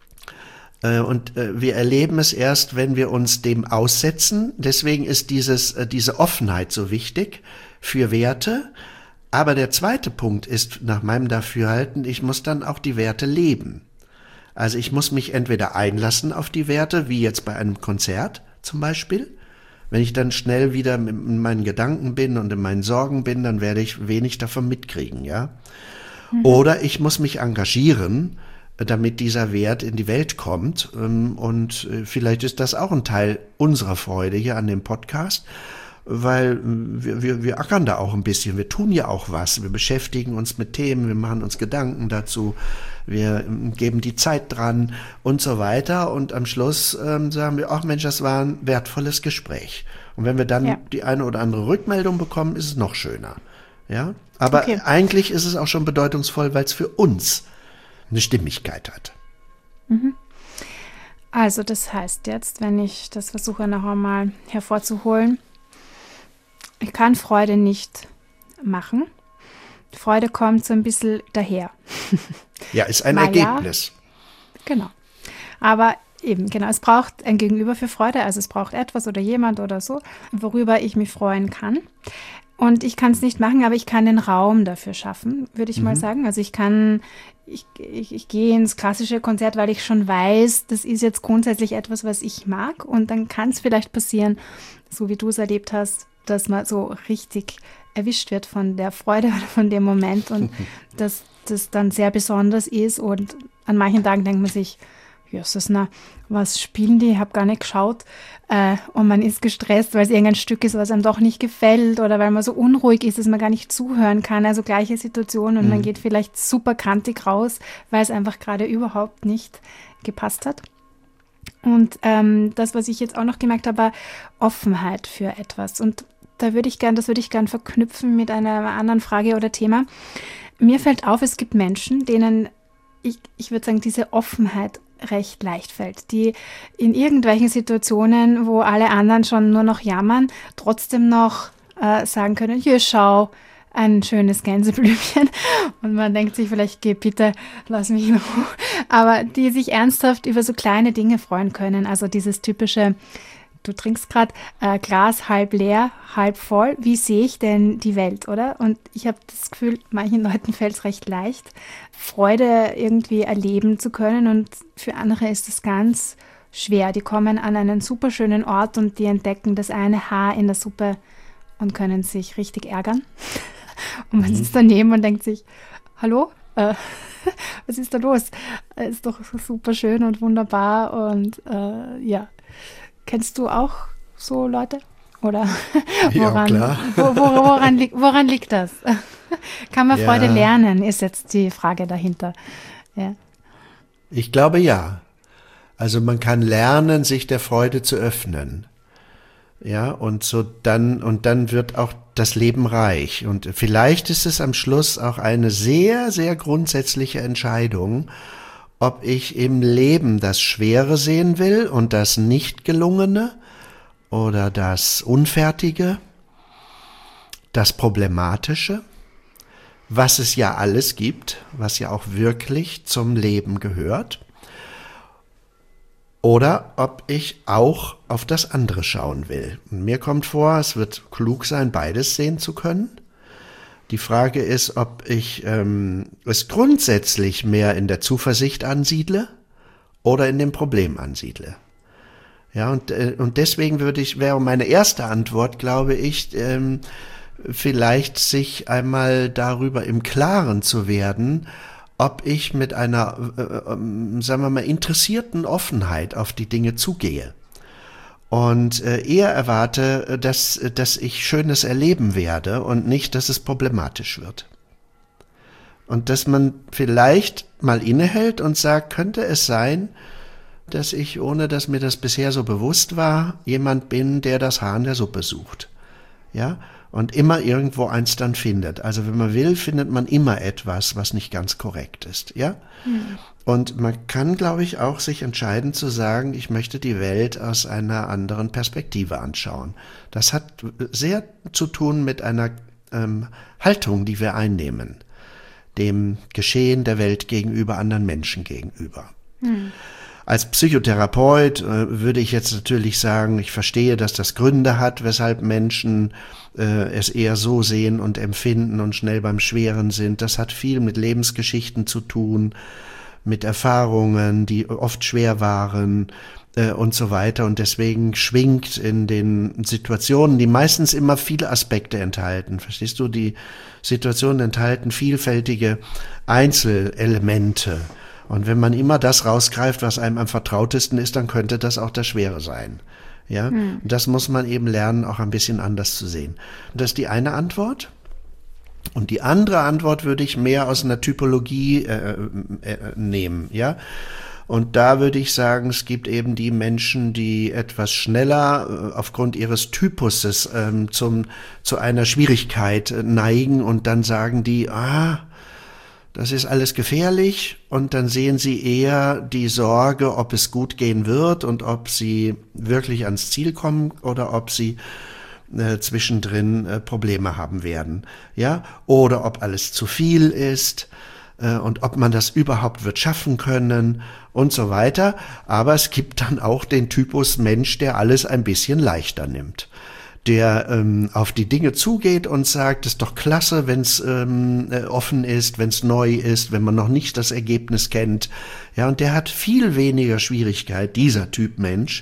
äh, und äh, wir erleben es erst, wenn wir uns dem aussetzen. Deswegen ist dieses, äh, diese Offenheit so wichtig für Werte. Aber der zweite Punkt ist nach meinem Dafürhalten, ich muss dann auch die Werte leben. Also ich muss mich entweder einlassen auf die Werte, wie jetzt bei einem Konzert zum Beispiel. Wenn ich dann schnell wieder in meinen Gedanken bin und in meinen Sorgen bin, dann werde ich wenig davon mitkriegen, ja. Mhm. Oder ich muss mich engagieren, damit dieser Wert in die Welt kommt. Und vielleicht ist das auch ein Teil unserer Freude hier an dem Podcast, weil wir, wir, wir ackern da auch ein bisschen. Wir tun ja auch was. Wir beschäftigen uns mit Themen, wir machen uns Gedanken dazu, wir geben die Zeit dran und so weiter. Und am Schluss ähm, sagen wir, ach Mensch, das war ein wertvolles Gespräch. Und wenn wir dann ja. die eine oder andere Rückmeldung bekommen, ist es noch schöner. Ja, aber okay. Eigentlich ist es auch schon bedeutungsvoll, weil es für uns eine Stimmigkeit hat. Mhm. Also das heißt jetzt, wenn ich das versuche noch einmal hervorzuholen, ich kann Freude nicht machen. Freude kommt so ein bisschen daher. Ja, ist ein Ergebnis. Ja, genau. Aber eben, genau, es braucht ein Gegenüber für Freude, also es braucht etwas oder jemand oder so, worüber ich mich freuen kann. Und ich kann es nicht machen, aber ich kann den Raum dafür schaffen, würde ich mhm. mal sagen. Also ich kann, ich, ich, ich gehe ins klassische Konzert, weil ich schon weiß, das ist jetzt grundsätzlich etwas, was ich mag. Und dann kann es vielleicht passieren, so wie du es erlebt hast, dass man so richtig erwischt wird von der Freude oder von dem Moment und dass das dann sehr besonders ist. Und an manchen Tagen denkt man sich, Jesus, na, was spielen die? Ich habe gar nicht geschaut. Äh, und man ist gestresst, weil es irgendein Stück ist, was einem doch nicht gefällt oder weil man so unruhig ist, dass man gar nicht zuhören kann. Also gleiche Situation und mhm. man geht vielleicht super kantig raus, weil es einfach gerade überhaupt nicht gepasst hat. Und ähm, das, was ich jetzt auch noch gemerkt habe, war Offenheit für etwas. Und da würde ich gern, das würde ich gern verknüpfen mit einer anderen Frage oder Thema. Mir fällt auf, es gibt Menschen, denen ich, ich würde sagen, diese Offenheit recht leicht fällt, die in irgendwelchen Situationen, wo alle anderen schon nur noch jammern, trotzdem noch äh, sagen können, hier schau, ein schönes Gänseblümchen. Und man denkt sich vielleicht, geh bitte, lass mich in Ruhe. Aber die sich ernsthaft über so kleine Dinge freuen können. Also dieses typische, du trinkst gerade äh, Glas halb leer, halb voll. Wie sehe ich denn die Welt, oder? Und ich habe das Gefühl, manchen Leuten fällt es recht leicht, Freude irgendwie erleben zu können. Und für andere ist es ganz schwer. Die kommen an einen super schönen Ort und die entdecken das eine Haar in der Suppe und können sich richtig ärgern. Und man sitzt daneben und denkt sich, hallo, äh, was ist da los? Ist doch super schön und wunderbar und äh, ja, Kennst du auch so Leute? Oder Ja, woran, klar. wo, wo, woran, li- woran liegt das? Kann man Ja. Freude lernen, ist jetzt die Frage dahinter. Ja. Ich glaube ja. Also man kann lernen, sich der Freude zu öffnen. Ja, und so dann, und dann wird auch das Leben reich. Und vielleicht ist es am Schluss auch eine sehr, sehr grundsätzliche Entscheidung, ob ich im Leben das Schwere sehen will und das Nicht-Gelungene oder das Unfertige, das Problematische, was es ja alles gibt, was ja auch wirklich zum Leben gehört. Oder ob ich auch auf das andere schauen will. Und mir kommt vor, es wird klug sein, beides sehen zu können. Die Frage ist, ob ich ähm, es grundsätzlich mehr in der Zuversicht ansiedle oder in dem Problem ansiedle. Ja, und, äh, und deswegen würde ich, wäre meine erste Antwort, glaube ich, ähm, vielleicht sich einmal darüber im Klaren zu werden, ob ich mit einer, äh, äh, sagen wir mal, interessierten Offenheit auf die Dinge zugehe. Und äh, eher erwarte, dass, dass ich Schönes erleben werde und nicht, dass es problematisch wird. Und dass man vielleicht mal innehält und sagt, könnte es sein, dass ich, ohne dass mir das bisher so bewusst war, jemand bin, der das Haar in der Suppe sucht. Ja? Und immer irgendwo eins dann findet. Also wenn man will, findet man immer etwas, was nicht ganz korrekt ist. Ja? Mhm. Und man kann, glaube ich, auch sich entscheiden zu sagen, ich möchte die Welt aus einer anderen Perspektive anschauen. Das hat sehr zu tun mit einer ähm, Haltung, die wir einnehmen, dem Geschehen der Welt gegenüber, anderen Menschen gegenüber. Mhm. Als Psychotherapeut äh, würde ich jetzt natürlich sagen, ich verstehe, dass das Gründe hat, weshalb Menschen äh, es eher so sehen und empfinden und schnell beim Schweren sind. Das hat viel mit Lebensgeschichten zu tun, mit Erfahrungen, die oft schwer waren äh, und so weiter. Und deswegen schwingt in den Situationen, die meistens immer viele Aspekte enthalten. Verstehst du? Die Situationen enthalten vielfältige Einzelelemente. Und wenn man immer das rausgreift, was einem am vertrautesten ist, dann könnte das auch das Schwere sein. Ja, hm. Und das muss man eben lernen, auch ein bisschen anders zu sehen. Und das ist die eine Antwort. Und die andere Antwort würde ich mehr aus einer Typologie äh, äh, nehmen, ja. Und da würde ich sagen, es gibt eben die Menschen, die etwas schneller äh, aufgrund ihres Typuses äh, zum zu einer Schwierigkeit äh, neigen und dann sagen die, ah, das ist alles gefährlich, und dann sehen sie eher die Sorge, ob es gut gehen wird und ob sie wirklich ans Ziel kommen oder ob sie äh, zwischendrin äh, Probleme haben werden, ja, oder ob alles zu viel ist äh, und ob man das überhaupt wird schaffen können und so weiter. Aber es gibt dann auch den Typus Mensch, der alles ein bisschen leichter nimmt, der ähm, auf die Dinge zugeht und sagt, es ist doch klasse, wenn es ähm, offen ist, wenn es neu ist, wenn man noch nicht das Ergebnis kennt. Ja, und der hat viel weniger Schwierigkeit, dieser Typ Mensch,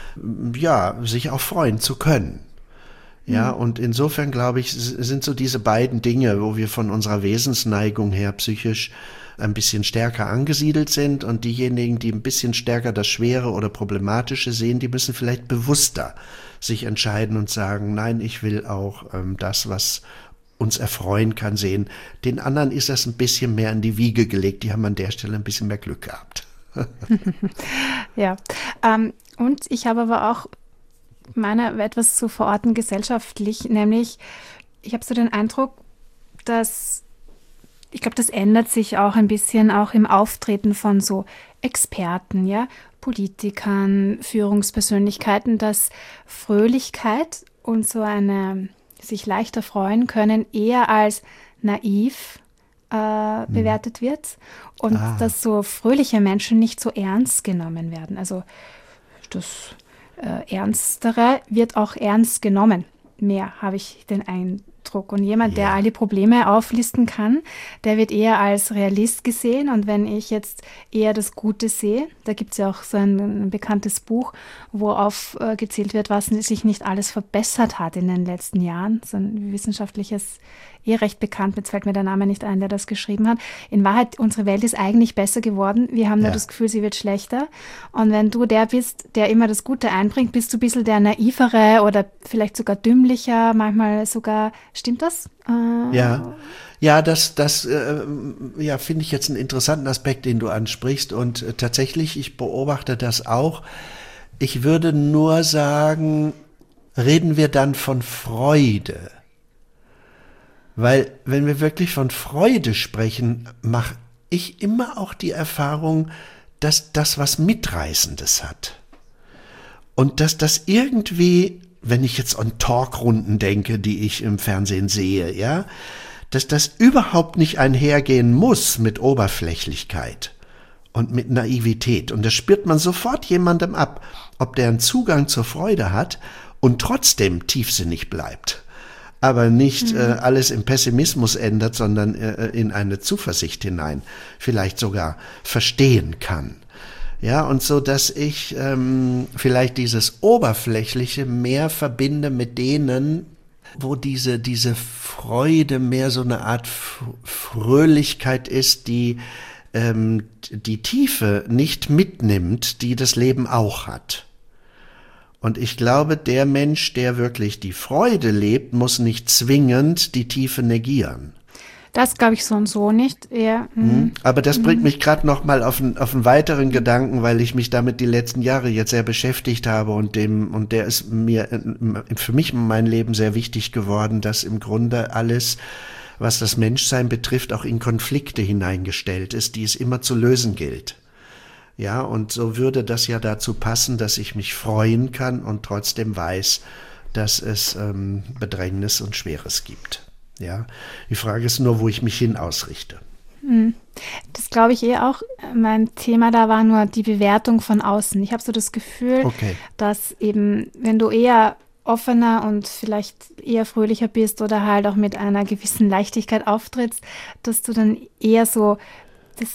ja, sich auch freuen zu können. Ja, mhm. Und insofern, glaube ich, sind so diese beiden Dinge, wo wir von unserer Wesensneigung her psychisch ein bisschen stärker angesiedelt sind, und diejenigen, die ein bisschen stärker das Schwere oder Problematische sehen, die müssen vielleicht bewusster sich entscheiden und sagen, nein, ich will auch ähm, das, was uns erfreuen kann, sehen. Den anderen ist das ein bisschen mehr in die Wiege gelegt, die haben an der Stelle ein bisschen mehr Glück gehabt. Ja, ähm, und ich habe aber auch meiner etwas zu verorten gesellschaftlich, nämlich ich habe so den Eindruck, dass ich glaube, das ändert sich auch ein bisschen auch im Auftreten von so Experten, ja, Politikern, Führungspersönlichkeiten, dass Fröhlichkeit und so eine sich leichter freuen können eher als naiv äh, bewertet wird, und ah. dass so fröhliche Menschen nicht so ernst genommen werden. Also das äh, Ernstere wird auch ernst genommen. Mehr habe ich den Eindruck. Ausdruck. Und jemand, der Ja. all die Probleme auflisten kann, der wird eher als Realist gesehen. Und wenn ich jetzt eher das Gute sehe, da gibt es ja auch so ein, ein bekanntes Buch, wo aufgezählt wird, was sich nicht alles verbessert hat in den letzten Jahren. So ein wissenschaftliches, eh recht bekannt, jetzt fällt mir der Name nicht ein, der das geschrieben hat. In Wahrheit, unsere Welt ist eigentlich besser geworden. Wir haben nur Ja. das Gefühl, sie wird schlechter. Und wenn du der bist, der immer das Gute einbringt, bist du ein bisschen der naivere oder vielleicht sogar dümmlicher, manchmal sogar, stimmt das? Äh, Ja, ja, das, das äh, ja, finde ich jetzt einen interessanten Aspekt, den du ansprichst. Und äh, tatsächlich, ich beobachte das auch. Ich würde nur sagen, reden wir dann von Freude. Weil wenn wir wirklich von Freude sprechen, mache ich immer auch die Erfahrung, dass das was Mitreißendes hat. Und dass das irgendwie, wenn ich jetzt an Talkrunden denke, die ich im Fernsehen sehe, ja, dass das überhaupt nicht einhergehen muss mit Oberflächlichkeit und mit Naivität. Und das spürt man sofort jemandem ab, ob der einen Zugang zur Freude hat und trotzdem tiefsinnig bleibt. Aber nicht mhm. äh, alles im Pessimismus ändert, sondern äh, in eine Zuversicht hinein, vielleicht sogar verstehen kann. Ja, und so, dass ich ähm, vielleicht dieses Oberflächliche mehr verbinde mit denen, wo diese, diese Freude mehr so eine Art Fröhlichkeit ist, die ähm, die Tiefe nicht mitnimmt, die das Leben auch hat. Und ich glaube, der Mensch, der wirklich die Freude lebt, muss nicht zwingend die Tiefe negieren. Das glaube ich so und so nicht. Eher, mhm. Aber das bringt mich gerade noch mal auf, ein, auf einen weiteren Gedanken, weil ich mich damit die letzten Jahre jetzt sehr beschäftigt habe und dem und der ist mir für mich in meinem Leben sehr wichtig geworden, dass im Grunde alles, was das Menschsein betrifft, auch in Konflikte hineingestellt ist, die es immer zu lösen gilt. Ja, und so würde das ja dazu passen, dass ich mich freuen kann und trotzdem weiß, dass es ähm, Bedrängnis und Schweres gibt. Ja, die Frage ist nur, wo ich mich hin ausrichte. Das glaube ich eh auch. Mein Thema da war nur die Bewertung von außen. Ich habe so das Gefühl, okay. dass eben, wenn du eher offener und vielleicht eher fröhlicher bist oder halt auch mit einer gewissen Leichtigkeit auftrittst, dass du dann eher so das,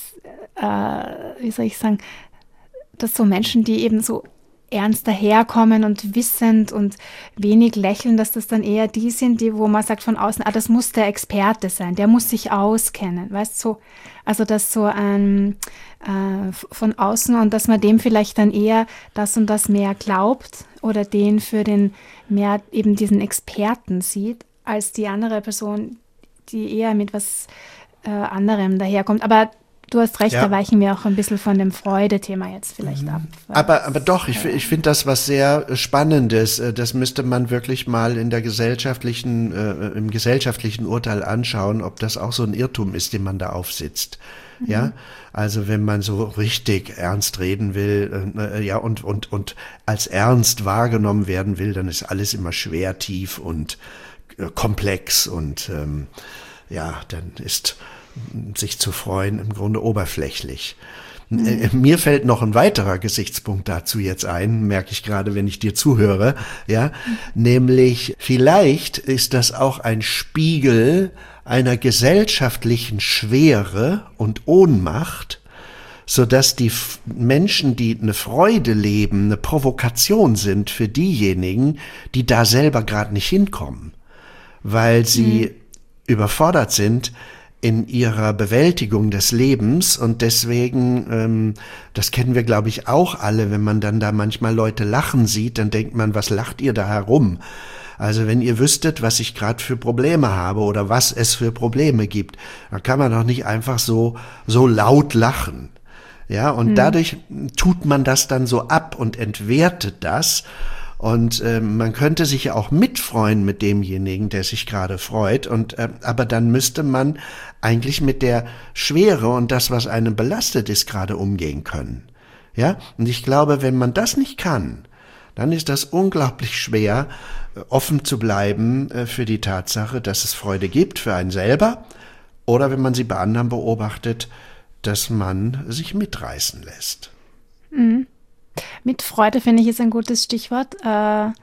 äh, wie soll ich sagen, dass so Menschen, die eben so ernst daherkommen und wissend und wenig lächeln, dass das dann eher die sind, die, wo man sagt von außen, ah, das muss der Experte sein, der muss sich auskennen, weißt du, so, also das so ein äh, von außen und dass man dem vielleicht dann eher das und das mehr glaubt oder den für den mehr eben diesen Experten sieht, als die andere Person, die eher mit was äh, anderem daherkommt, aber du hast recht, ja. Da weichen wir auch ein bisschen von dem Freude-Thema jetzt vielleicht ab. Aber, aber doch, ich, ich finde das was sehr Spannendes. Das müsste man wirklich mal in der gesellschaftlichen, äh, im gesellschaftlichen Urteil anschauen, ob das auch so ein Irrtum ist, den man da aufsitzt. Mhm. Ja, also wenn man so richtig ernst reden will, äh, ja, und, und, und als ernst wahrgenommen werden will, dann ist alles immer schwer, tief und äh, komplex und ähm, ja, dann ist sich zu freuen, im Grunde oberflächlich. Mhm. Mir fällt noch ein weiterer Gesichtspunkt dazu jetzt ein, merke ich gerade, wenn ich dir zuhöre, ja, mhm. nämlich vielleicht ist das auch ein Spiegel einer gesellschaftlichen Schwere und Ohnmacht, sodass die Menschen, die eine Freude leben, eine Provokation sind für diejenigen, die da selber gerade nicht hinkommen, weil sie mhm. überfordert sind in ihrer Bewältigung des Lebens und deswegen, ähm, das kennen wir, glaube ich, auch alle, wenn man dann da manchmal Leute lachen sieht, dann denkt man, was lacht ihr da herum? Also wenn ihr wüsstet, was ich gerade für Probleme habe oder was es für Probleme gibt, dann kann man doch nicht einfach so so laut lachen. Ja, und hm. dadurch tut man das dann so ab und entwertet das. Und äh, man könnte sich ja auch mitfreuen mit demjenigen, der sich gerade freut. Und äh, aber dann müsste man eigentlich mit der Schwere und das, was einem belastet ist, gerade umgehen können. Ja, und ich glaube, wenn man das nicht kann, dann ist das unglaublich schwer, äh, offen zu bleiben äh, für die Tatsache, dass es Freude gibt für einen selber. Oder wenn man sie bei anderen beobachtet, dass man sich mitreißen lässt. Mhm. Mit Freude, finde ich, ist ein gutes Stichwort. Äh,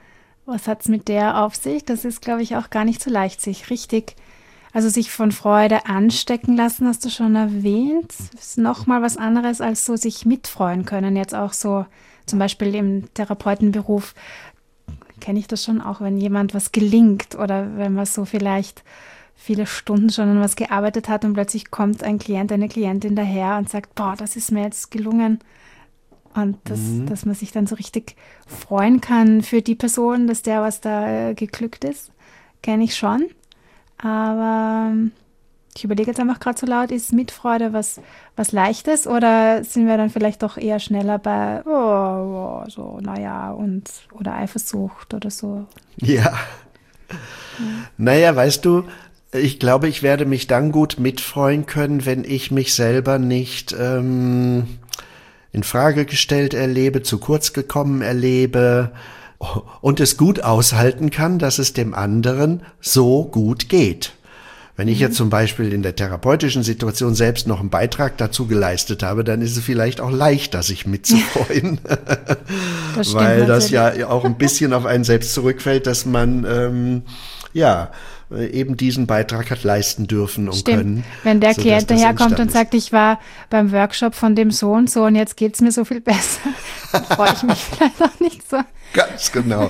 was hat es mit der auf sich? Das ist, glaube ich, auch gar nicht so leicht, sich richtig, also sich von Freude anstecken lassen, hast du schon erwähnt. Das ist nochmal was anderes, als so sich mitfreuen können. Jetzt auch so zum Beispiel im Therapeutenberuf kenne ich das schon auch, wenn jemand was gelingt oder wenn man so vielleicht viele Stunden schon an was gearbeitet hat und plötzlich kommt ein Klient, eine Klientin daher und sagt, boah, das ist mir jetzt gelungen. Und das, mhm. dass man sich dann so richtig freuen kann für die Person, dass der was da geglückt ist, kenne ich schon. Aber ich überlege jetzt einfach gerade so laut, ist Mitfreude was, was Leichtes oder sind wir dann vielleicht doch eher schneller bei, oh, oh so, naja, und oder Eifersucht oder so? Ja. ja. Naja, weißt du, ich glaube, ich werde mich dann gut mitfreuen können, wenn ich mich selber nicht ähm, in Frage gestellt erlebe, zu kurz gekommen erlebe und es gut aushalten kann, dass es dem anderen so gut geht. Wenn ich jetzt zum Beispiel in der therapeutischen Situation selbst noch einen Beitrag dazu geleistet habe, dann ist es vielleicht auch leichter, sich mitzufreuen, das weil das ja auch ein bisschen auf einen selbst zurückfällt, dass man ähm, ja eben diesen Beitrag hat leisten dürfen und Stimmt. können. Wenn der Klient daherkommt und sagt, ich war beim Workshop von dem so und so und jetzt geht's mir so viel besser, dann freue ich mich vielleicht auch nicht so. Ganz genau.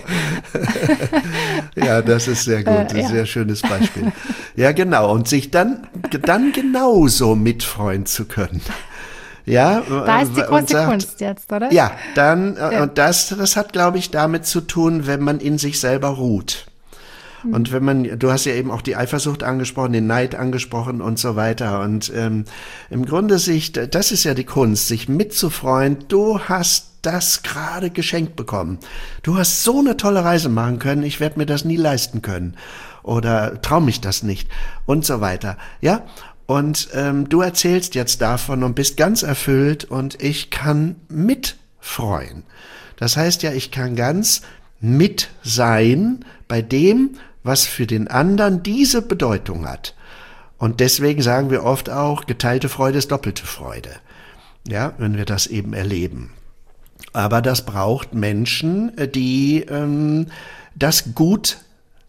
Ja, das ist sehr gut, äh, ein ja. sehr schönes Beispiel. Ja, genau. Und sich dann, dann genauso mitfreuen zu können. Ja, da ist die große sagt, Kunst jetzt, oder? Ja, dann, ja. und das, das hat, glaube ich, damit zu tun, wenn man in sich selber ruht. Und wenn man, du hast ja eben auch die Eifersucht angesprochen, den Neid angesprochen und so weiter. Und ähm, im Grunde sich, das ist ja die Kunst, sich mitzufreuen. Du hast das gerade geschenkt bekommen. Du hast so eine tolle Reise machen können. Ich werde mir das nie leisten können oder trau mich das nicht und so weiter. Ja. Und ähm, du erzählst jetzt davon und bist ganz erfüllt und ich kann mitfreuen. Das heißt ja, ich kann ganz mit sein bei dem, was für den anderen diese Bedeutung hat. Und deswegen sagen wir oft auch, geteilte Freude ist doppelte Freude. Ja, wenn wir das eben erleben. Aber das braucht Menschen, die ähm, das gut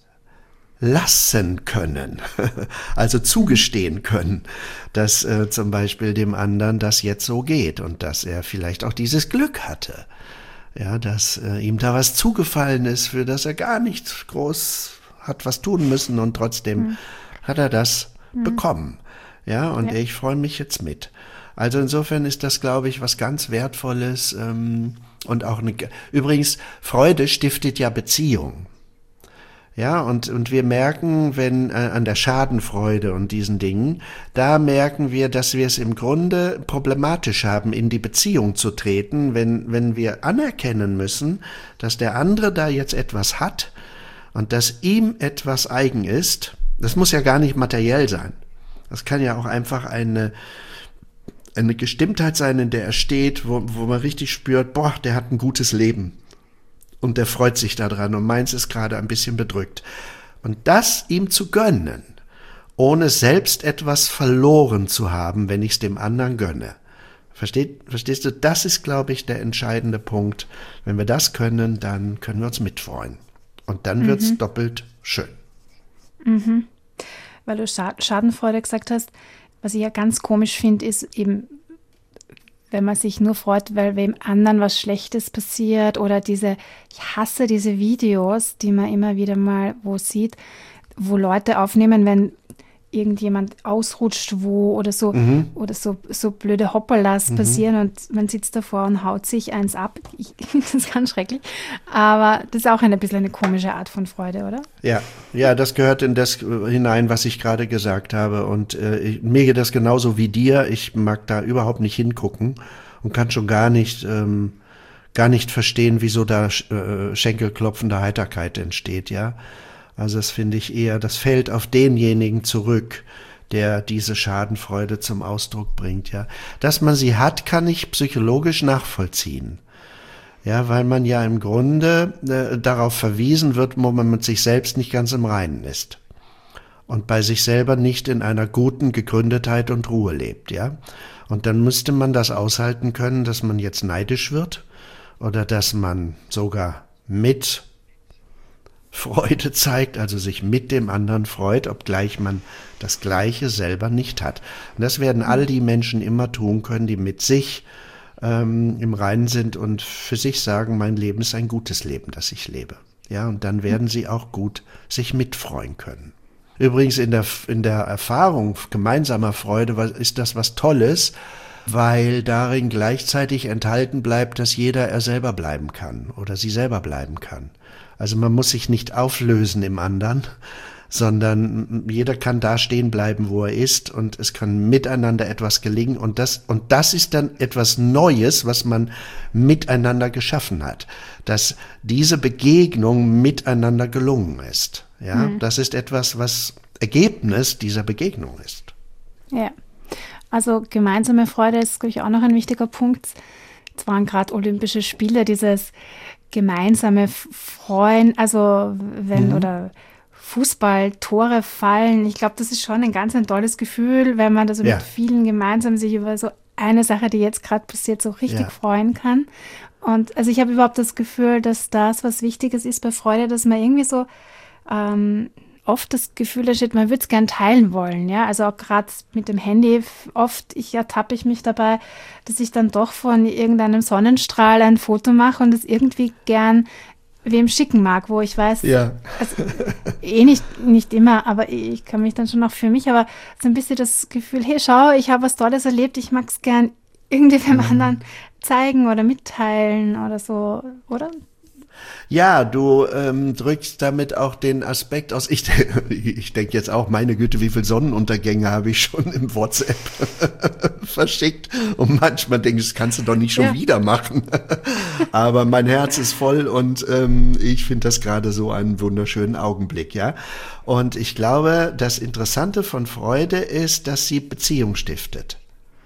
lassen können, also zugestehen können, dass äh, zum Beispiel dem anderen das jetzt so geht und dass er vielleicht auch dieses Glück hatte. Ja, dass äh, ihm da was zugefallen ist, für das er gar nicht groß hat was tun müssen und trotzdem mhm. hat er das mhm. bekommen. Ja, und ja. ich freue mich jetzt mit. Also insofern ist das, glaube ich, was ganz Wertvolles ähm, und auch eine, übrigens, Freude stiftet ja Beziehung. Ja, und, und wir merken, wenn äh, an der Schadenfreude und diesen Dingen, da merken wir, dass wir es im Grunde problematisch haben, in die Beziehung zu treten, wenn, wenn wir anerkennen müssen, dass der andere da jetzt etwas hat und dass ihm etwas eigen ist. Das muss ja gar nicht materiell sein. Das kann ja auch einfach eine, eine Gestimmtheit sein, in der er steht, wo, wo man richtig spürt, boah, der hat ein gutes Leben. Und der freut sich daran und meins ist gerade ein bisschen bedrückt. Und das ihm zu gönnen, ohne selbst etwas verloren zu haben, wenn ich es dem anderen gönne. Versteht, verstehst du? Das ist, glaube ich, der entscheidende Punkt. Wenn wir das können, dann können wir uns mitfreuen. Und dann mhm. wird's doppelt schön. Mhm. Weil du Schadenfreude gesagt hast, was ich ja ganz komisch finde, ist eben, wenn man sich nur freut, weil wem anderen was Schlechtes passiert oder diese, ich hasse diese Videos, die man immer wieder mal wo sieht, wo Leute aufnehmen, wenn irgendjemand ausrutscht wo oder so mhm. oder so, so blöde Hopperlas mhm. passieren und man sitzt davor und haut sich eins ab. Ich, das ist ganz schrecklich. Aber das ist auch ein bisschen eine komische Art von Freude, oder? Ja, ja, das gehört in das hinein, was ich gerade gesagt habe. Und äh, ich, mir geht das genauso wie dir. Ich mag da überhaupt nicht hingucken und kann schon gar nicht, ähm, gar nicht verstehen, wieso da äh, schenkelklopfende Heiterkeit entsteht, ja. Also das finde ich eher, das fällt auf denjenigen zurück, der diese Schadenfreude zum Ausdruck bringt, ja. Dass man sie hat, kann ich psychologisch nachvollziehen. Ja, weil man ja im Grunde äh, darauf verwiesen wird, wo man mit sich selbst nicht ganz im Reinen ist. Und bei sich selber nicht in einer guten Gegründetheit und Ruhe lebt, ja. Und dann müsste man das aushalten können, dass man jetzt neidisch wird oder dass man sogar mit Freude zeigt, also sich mit dem anderen freut, obgleich man das Gleiche selber nicht hat. Und das werden all die Menschen immer tun können, die mit sich ähm, im Reinen sind und für sich sagen, mein Leben ist ein gutes Leben, das ich lebe. Ja, und dann werden sie auch gut sich mitfreuen können. Übrigens in der, in der Erfahrung gemeinsamer Freude ist das was Tolles, weil darin gleichzeitig enthalten bleibt, dass jeder er selber bleiben kann oder sie selber bleiben kann. Also man muss sich nicht auflösen im anderen, sondern jeder kann da stehen bleiben, wo er ist, und es kann miteinander etwas gelingen, und das, und das ist dann etwas Neues, was man miteinander geschaffen hat, dass diese Begegnung miteinander gelungen ist. Ja, mhm. Das ist etwas, was Ergebnis dieser Begegnung ist. Ja, also gemeinsame Freude ist, glaube ich, auch noch ein wichtiger Punkt. Es waren gerade Olympische Spiele, dieses gemeinsame Freuen, also wenn, mhm. oder Fußball, Tore fallen. Ich glaube, das ist schon ein ganz ein tolles Gefühl, wenn man da so ja. mit vielen gemeinsam sich über so eine Sache, die jetzt gerade passiert, so richtig ja. freuen kann. Und also ich habe überhaupt das Gefühl, dass das, was Wichtiges ist bei Freude, dass man irgendwie so ähm, oft das Gefühl entsteht, man würde es gern teilen wollen. Ja, also auch gerade mit dem Handy, oft ich ertappe ich mich dabei, dass ich dann doch von irgendeinem Sonnenstrahl ein Foto mache und es irgendwie gern wem schicken mag, wo ich weiß, ja. also, eh nicht, nicht immer, aber ich kann mich dann schon auch für mich, aber so ein bisschen das Gefühl, hey, schau, ich habe was Tolles erlebt, ich mag es gern irgendwie dem mhm. anderen zeigen oder mitteilen oder so, oder? Ja, du ähm, drückst damit auch den Aspekt aus. Ich, ich denke jetzt auch, meine Güte, wie viele Sonnenuntergänge habe ich schon im WhatsApp verschickt. Und manchmal denke ich, das kannst du doch nicht schon ja. wieder machen. Aber mein Herz ist voll, und ähm, ich finde das gerade so einen wunderschönen Augenblick, ja. Und ich glaube, das Interessante von Freude ist, dass sie Beziehung stiftet.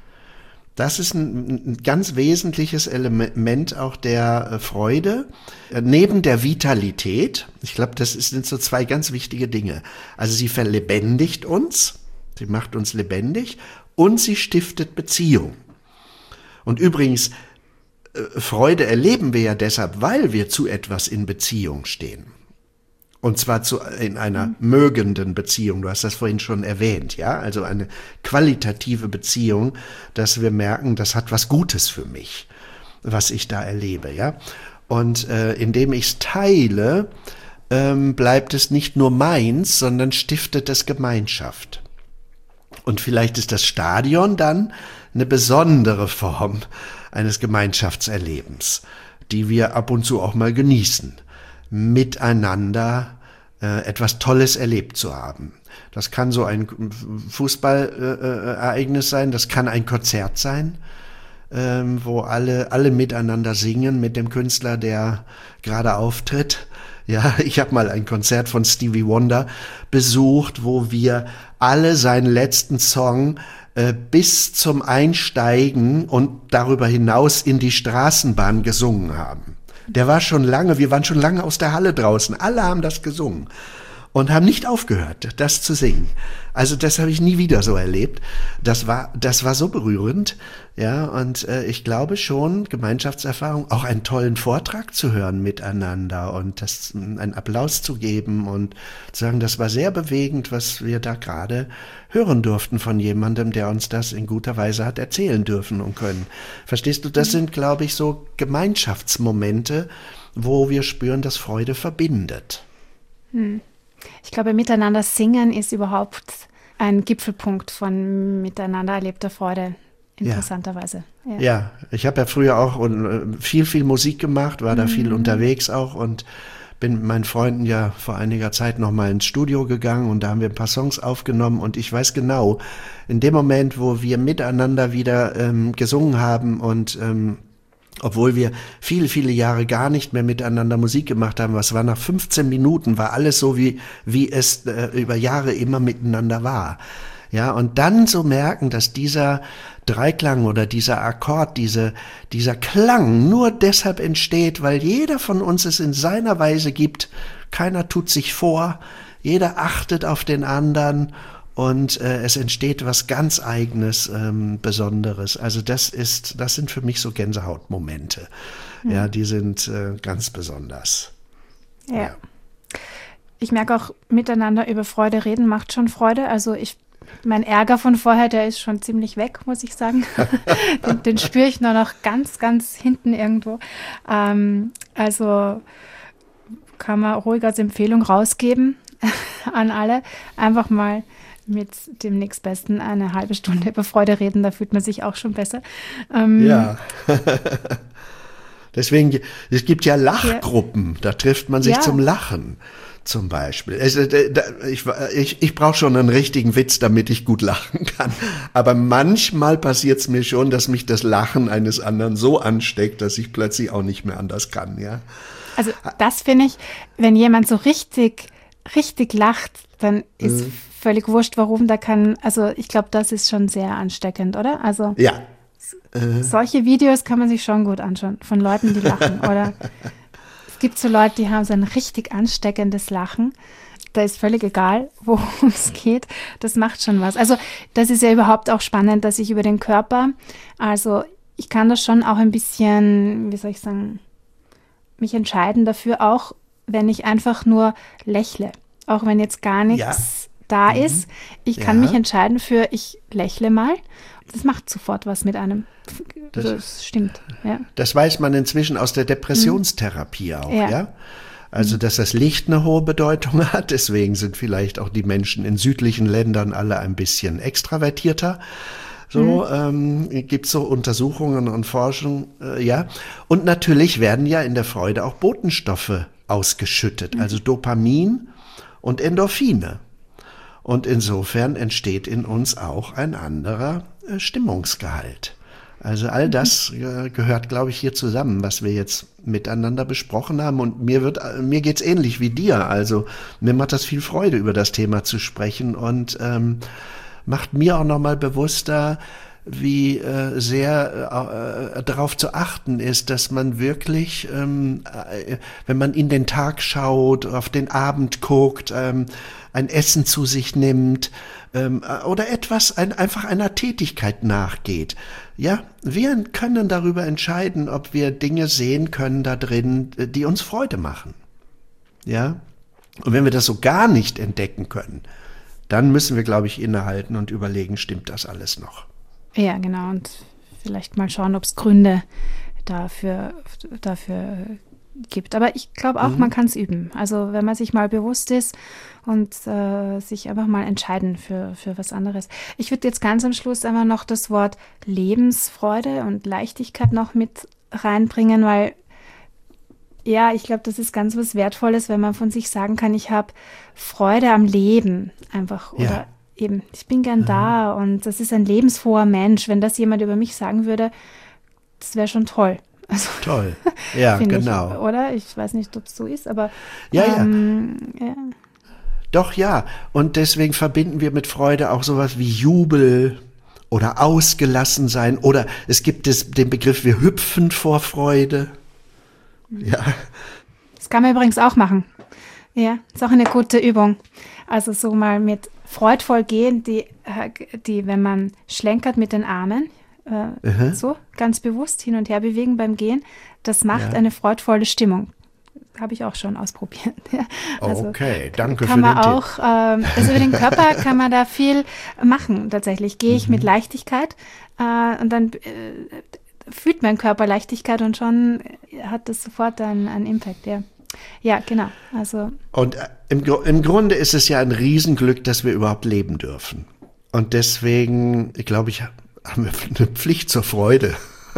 Das ist ein, ein ganz wesentliches Element auch der Freude, neben der Vitalität. Ich glaube, das sind so zwei ganz wichtige Dinge. Also sie verlebendigt uns, sie macht uns lebendig, und sie stiftet Beziehung. Und übrigens, Freude erleben wir ja deshalb, weil wir zu etwas in Beziehung stehen. Und zwar zu, in einer mögenden Beziehung. Du hast das vorhin schon erwähnt, ja? Also eine qualitative Beziehung, dass wir merken, das hat was Gutes für mich, was ich da erlebe, ja? Und äh, indem ich es teile, ähm, bleibt es nicht nur meins, sondern stiftet es Gemeinschaft. Und vielleicht ist das Stadion dann eine besondere Form eines Gemeinschaftserlebens, die wir ab und zu auch mal genießen, miteinander äh, etwas Tolles erlebt zu haben. Das kann so ein Fußballereignis äh, sein, das kann ein Konzert sein, ähm, wo alle alle miteinander singen mit dem Künstler, der gerade auftritt. Ja, ich habe mal ein Konzert von Stevie Wonder besucht, wo wir alle seinen letzten Song äh, bis zum Einsteigen und darüber hinaus in die Straßenbahn gesungen haben. Der war schon lange, wir waren schon lange aus der Halle draußen. Alle haben das gesungen und haben nicht aufgehört, das zu singen. Also das habe ich nie wieder so erlebt. Das war, das war so berührend, ja. Und äh, ich glaube schon, Gemeinschaftserfahrung, auch einen tollen Vortrag zu hören miteinander und das einen Applaus zu geben und zu sagen, das war sehr bewegend, was wir da gerade hören durften von jemandem, der uns das in guter Weise hat erzählen dürfen und können. Verstehst du? Das sind, glaube ich, so Gemeinschaftsmomente, wo wir spüren, dass Freude verbindet. Hm. Ich glaube, miteinander singen ist überhaupt ein Gipfelpunkt von miteinander erlebter Freude, interessanterweise. Ja, ja. ja ich habe ja früher auch viel, viel Musik gemacht, war da viel mhm. unterwegs auch und bin mit meinen Freunden ja vor einiger Zeit noch mal ins Studio gegangen und da haben wir ein paar Songs aufgenommen und ich weiß genau, in dem Moment, wo wir miteinander wieder ähm, gesungen haben und ähm, obwohl wir viele, viele Jahre gar nicht mehr miteinander Musik gemacht haben, was war nach fünfzehn Minuten, war alles so, wie, wie es äh, über Jahre immer miteinander war. Ja, und dann so merken, dass dieser Dreiklang oder dieser Akkord, diese, dieser Klang nur deshalb entsteht, weil jeder von uns es in seiner Weise gibt. Keiner tut sich vor, jeder achtet auf den anderen und äh, es entsteht was ganz Eigenes, ähm, Besonderes. Also das ist, das sind für mich so Gänsehautmomente. Mhm. Ja, die sind äh, ganz besonders. Ja. ja. ich merke auch, miteinander über Freude reden macht schon Freude. Also ich, mein Ärger von vorher, der ist schon ziemlich weg, muss ich sagen. den, den spüre ich nur noch ganz, ganz hinten irgendwo. Ähm, also kann man ruhig als Empfehlung rausgeben an alle. Einfach mal mit dem Nächstbesten eine halbe Stunde über Freude reden, da fühlt man sich auch schon besser. Ähm, ja. Deswegen, es gibt ja Lachgruppen, da trifft man sich ja. zum Lachen zum Beispiel. Ich, ich, ich, ich brauche schon einen richtigen Witz, damit ich gut lachen kann. Aber manchmal passiert es mir schon, dass mich das Lachen eines anderen so ansteckt, dass ich plötzlich auch nicht mehr anders kann. Ja? Also das finde ich, wenn jemand so richtig, richtig lacht, dann ist mhm. völlig wurscht, warum. Da kann, also ich glaube, das ist schon sehr ansteckend, oder? Also ja. Solche Videos kann man sich schon gut anschauen, von Leuten, die lachen. Oder es gibt so Leute, die haben so ein richtig ansteckendes Lachen. Da ist völlig egal, worum es geht. Das macht schon was. Also das ist ja überhaupt auch spannend, dass ich über den Körper, also ich kann das schon auch ein bisschen, wie soll ich sagen, mich entscheiden dafür, auch wenn ich einfach nur lächle. Auch wenn jetzt gar nichts ja. da mhm. ist. Ich kann ja. mich entscheiden für, ich lächle mal. Das macht sofort was mit einem. Das, das stimmt, ja. Das weiß man inzwischen aus der Depressionstherapie mhm. auch, ja. ja? Also, dass das Licht eine hohe Bedeutung hat. Deswegen sind vielleicht auch die Menschen in südlichen Ländern alle ein bisschen extravertierter. So mhm. ähm, gibt es so Untersuchungen und Forschung, äh, ja. Und natürlich werden ja in der Freude auch Botenstoffe ausgeschüttet, mhm. also Dopamin und Endorphine. Und insofern entsteht in uns auch ein anderer äh, Stimmungsgehalt. Also all das äh, gehört, glaube ich, hier zusammen, was wir jetzt miteinander besprochen haben. Und mir wird, mir geht's ähnlich wie dir. Also mir macht das viel Freude, über das Thema zu sprechen und ähm, macht mir auch nochmal bewusster, wie äh, sehr äh, darauf zu achten ist, dass man wirklich, ähm, äh, wenn man in den Tag schaut, auf den Abend guckt, ähm, ein Essen zu sich nimmt ähm, oder etwas, ein, einfach einer Tätigkeit nachgeht. Ja, wir können darüber entscheiden, ob wir Dinge sehen können da drin, die uns Freude machen. Ja, und wenn wir das so gar nicht entdecken können, dann müssen wir, glaube ich, innehalten und überlegen, stimmt das alles noch? Ja, genau. Und vielleicht mal schauen, ob es Gründe dafür, dafür gibt. Aber ich glaube auch, mhm. man kann es üben. Also wenn man sich mal bewusst ist und äh, sich einfach mal entscheiden für, für was anderes. Ich würde jetzt ganz am Schluss einfach noch das Wort Lebensfreude und Leichtigkeit noch mit reinbringen, weil ja, ich glaube, das ist ganz was Wertvolles, wenn man von sich sagen kann, ich habe Freude am Leben einfach oder ja. eben, ich bin gern mhm. da und das ist ein lebensfroher Mensch. Wenn das jemand über mich sagen würde, das wäre schon toll. Also, toll, ja, genau. Ich, oder? Ich weiß nicht, ob es so ist, aber ja, ähm, ja. ja. Doch, ja. Und deswegen verbinden wir mit Freude auch sowas wie Jubel oder ausgelassen sein. Oder es gibt es, den Begriff, wir hüpfen vor Freude. Ja. Das kann man übrigens auch machen. Ja, ist auch eine gute Übung. Also so mal mit freudvoll gehen, die, die wenn man schlenkert mit den Armen, äh, so ganz bewusst hin und her bewegen beim Gehen, das macht ja. eine freudvolle Stimmung. Habe ich auch schon ausprobiert. Ja. Also okay, danke kann für man den auch, Tipp. Ähm, also über den Körper kann man da viel machen tatsächlich. Gehe ich mhm. mit Leichtigkeit äh, und dann äh, fühlt mein Körper Leichtigkeit und schon hat das sofort einen, einen Impact, ja. Ja, genau. Also. Und äh, im, im Grunde ist es ja ein Riesenglück, dass wir überhaupt leben dürfen. Und deswegen, ich glaube, ich haben wir eine Pflicht zur Freude.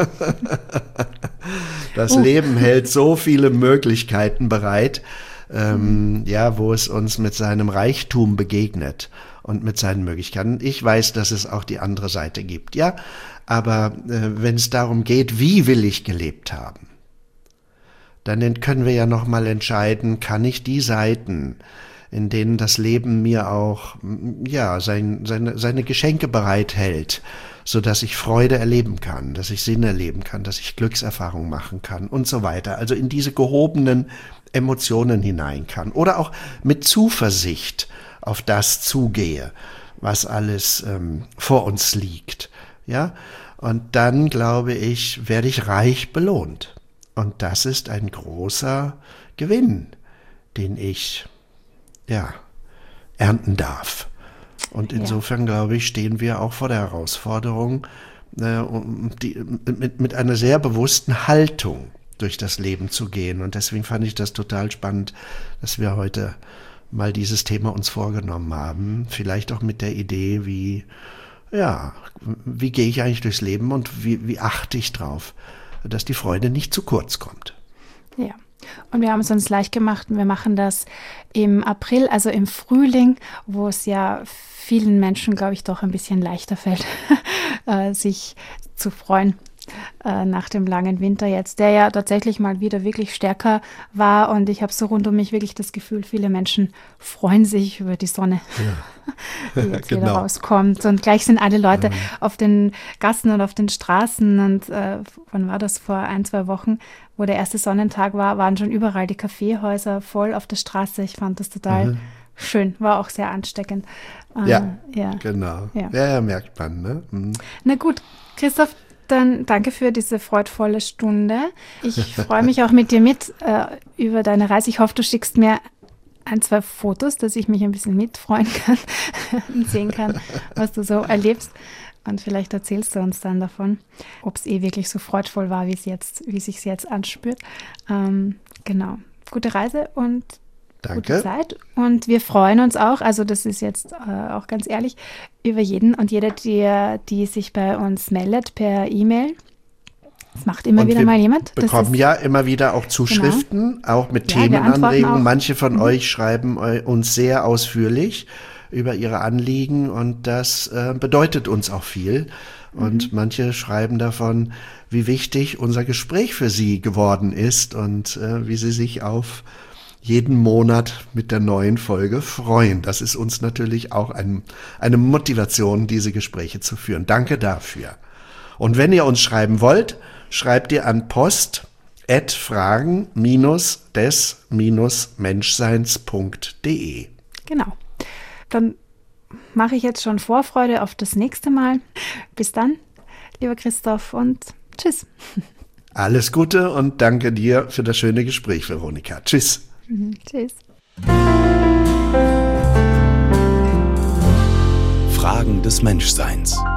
Das uh. Leben hält so viele Möglichkeiten bereit, ähm, mhm. ja, wo es uns mit seinem Reichtum begegnet und mit seinen Möglichkeiten. Ich weiß, dass es auch die andere Seite gibt, ja. Aber äh, wenn es darum geht, wie will ich gelebt haben, dann können wir ja noch mal entscheiden, kann ich die Seiten, in denen das Leben mir auch ja sein, seine, seine Geschenke bereithält, so dass ich Freude erleben kann, dass ich Sinn erleben kann, dass ich Glückserfahrung machen kann und so weiter. Also in diese gehobenen Emotionen hinein kann oder auch mit Zuversicht auf das zugehe, was alles ähm, vor uns liegt. Ja, und dann, glaube ich, werde ich reich belohnt. Und das ist ein großer Gewinn, den ich ja, ernten darf. Und insofern, ja. glaube ich, stehen wir auch vor der Herausforderung, äh, die, mit, mit einer sehr bewussten Haltung durch das Leben zu gehen. Und deswegen fand ich das total spannend, dass wir heute mal dieses Thema uns vorgenommen haben. Vielleicht auch mit der Idee, wie, ja, wie gehe ich eigentlich durchs Leben und wie, wie achte ich drauf, dass die Freude nicht zu kurz kommt. Ja. Und wir haben es uns leicht gemacht. Wir machen das im April, also im Frühling, wo es ja vielen Menschen, glaube ich, doch ein bisschen leichter fällt, sich zu freuen nach dem langen Winter jetzt, der ja tatsächlich mal wieder wirklich stärker war. Und ich habe so rund um mich wirklich das Gefühl, viele Menschen freuen sich über die Sonne, ja. die jetzt genau. wieder rauskommt. Und gleich sind alle Leute ja. auf den Gassen und auf den Straßen. Und äh, wann war das? Vor ein, zwei Wochen, wo der erste Sonnentag war, waren schon überall die Kaffeehäuser voll auf der Straße. Ich fand das total mhm. schön, war auch sehr ansteckend. Ähm, ja, ja, genau. Ja, ja, ja merkt man. Ne? Mhm. Na gut, Christoph, dann danke für diese freudvolle Stunde. Ich freue mich auch mit dir mit äh, über deine Reise. Ich hoffe, du schickst mir ein, zwei Fotos, dass ich mich ein bisschen mitfreuen kann und sehen kann, was du so erlebst. Und vielleicht erzählst du uns dann davon, ob es eh wirklich so freudvoll war, wie es jetzt, wie es sich jetzt anspürt. Ähm, genau. Gute Reise und Danke. Gute Zeit. Und wir freuen uns auch, also das ist jetzt äh, auch ganz ehrlich, über jeden und jede, die, die sich bei uns meldet per E-Mail. Das macht immer und wieder wir mal jemand. Wir bekommen ist, ja immer wieder auch Zuschriften, genau. auch mit ja, Themenanregungen. Manche von mhm. euch schreiben uns sehr ausführlich über ihre Anliegen und das äh, bedeutet uns auch viel. Und mhm. manche schreiben davon, wie wichtig unser Gespräch für sie geworden ist und äh, wie sie sich auf jeden Monat mit der neuen Folge freuen. Das ist uns natürlich auch ein, eine Motivation, diese Gespräche zu führen. Danke dafür. Und wenn ihr uns schreiben wollt, schreibt ihr an post at fragen des menschseins punkt de. Genau. Dann mache ich jetzt schon Vorfreude auf das nächste Mal. Bis dann, lieber Christoph, und tschüss. Alles Gute und danke dir für das schöne Gespräch, Veronika. Tschüss. Mhm, tschüss. Fragen des Menschseins.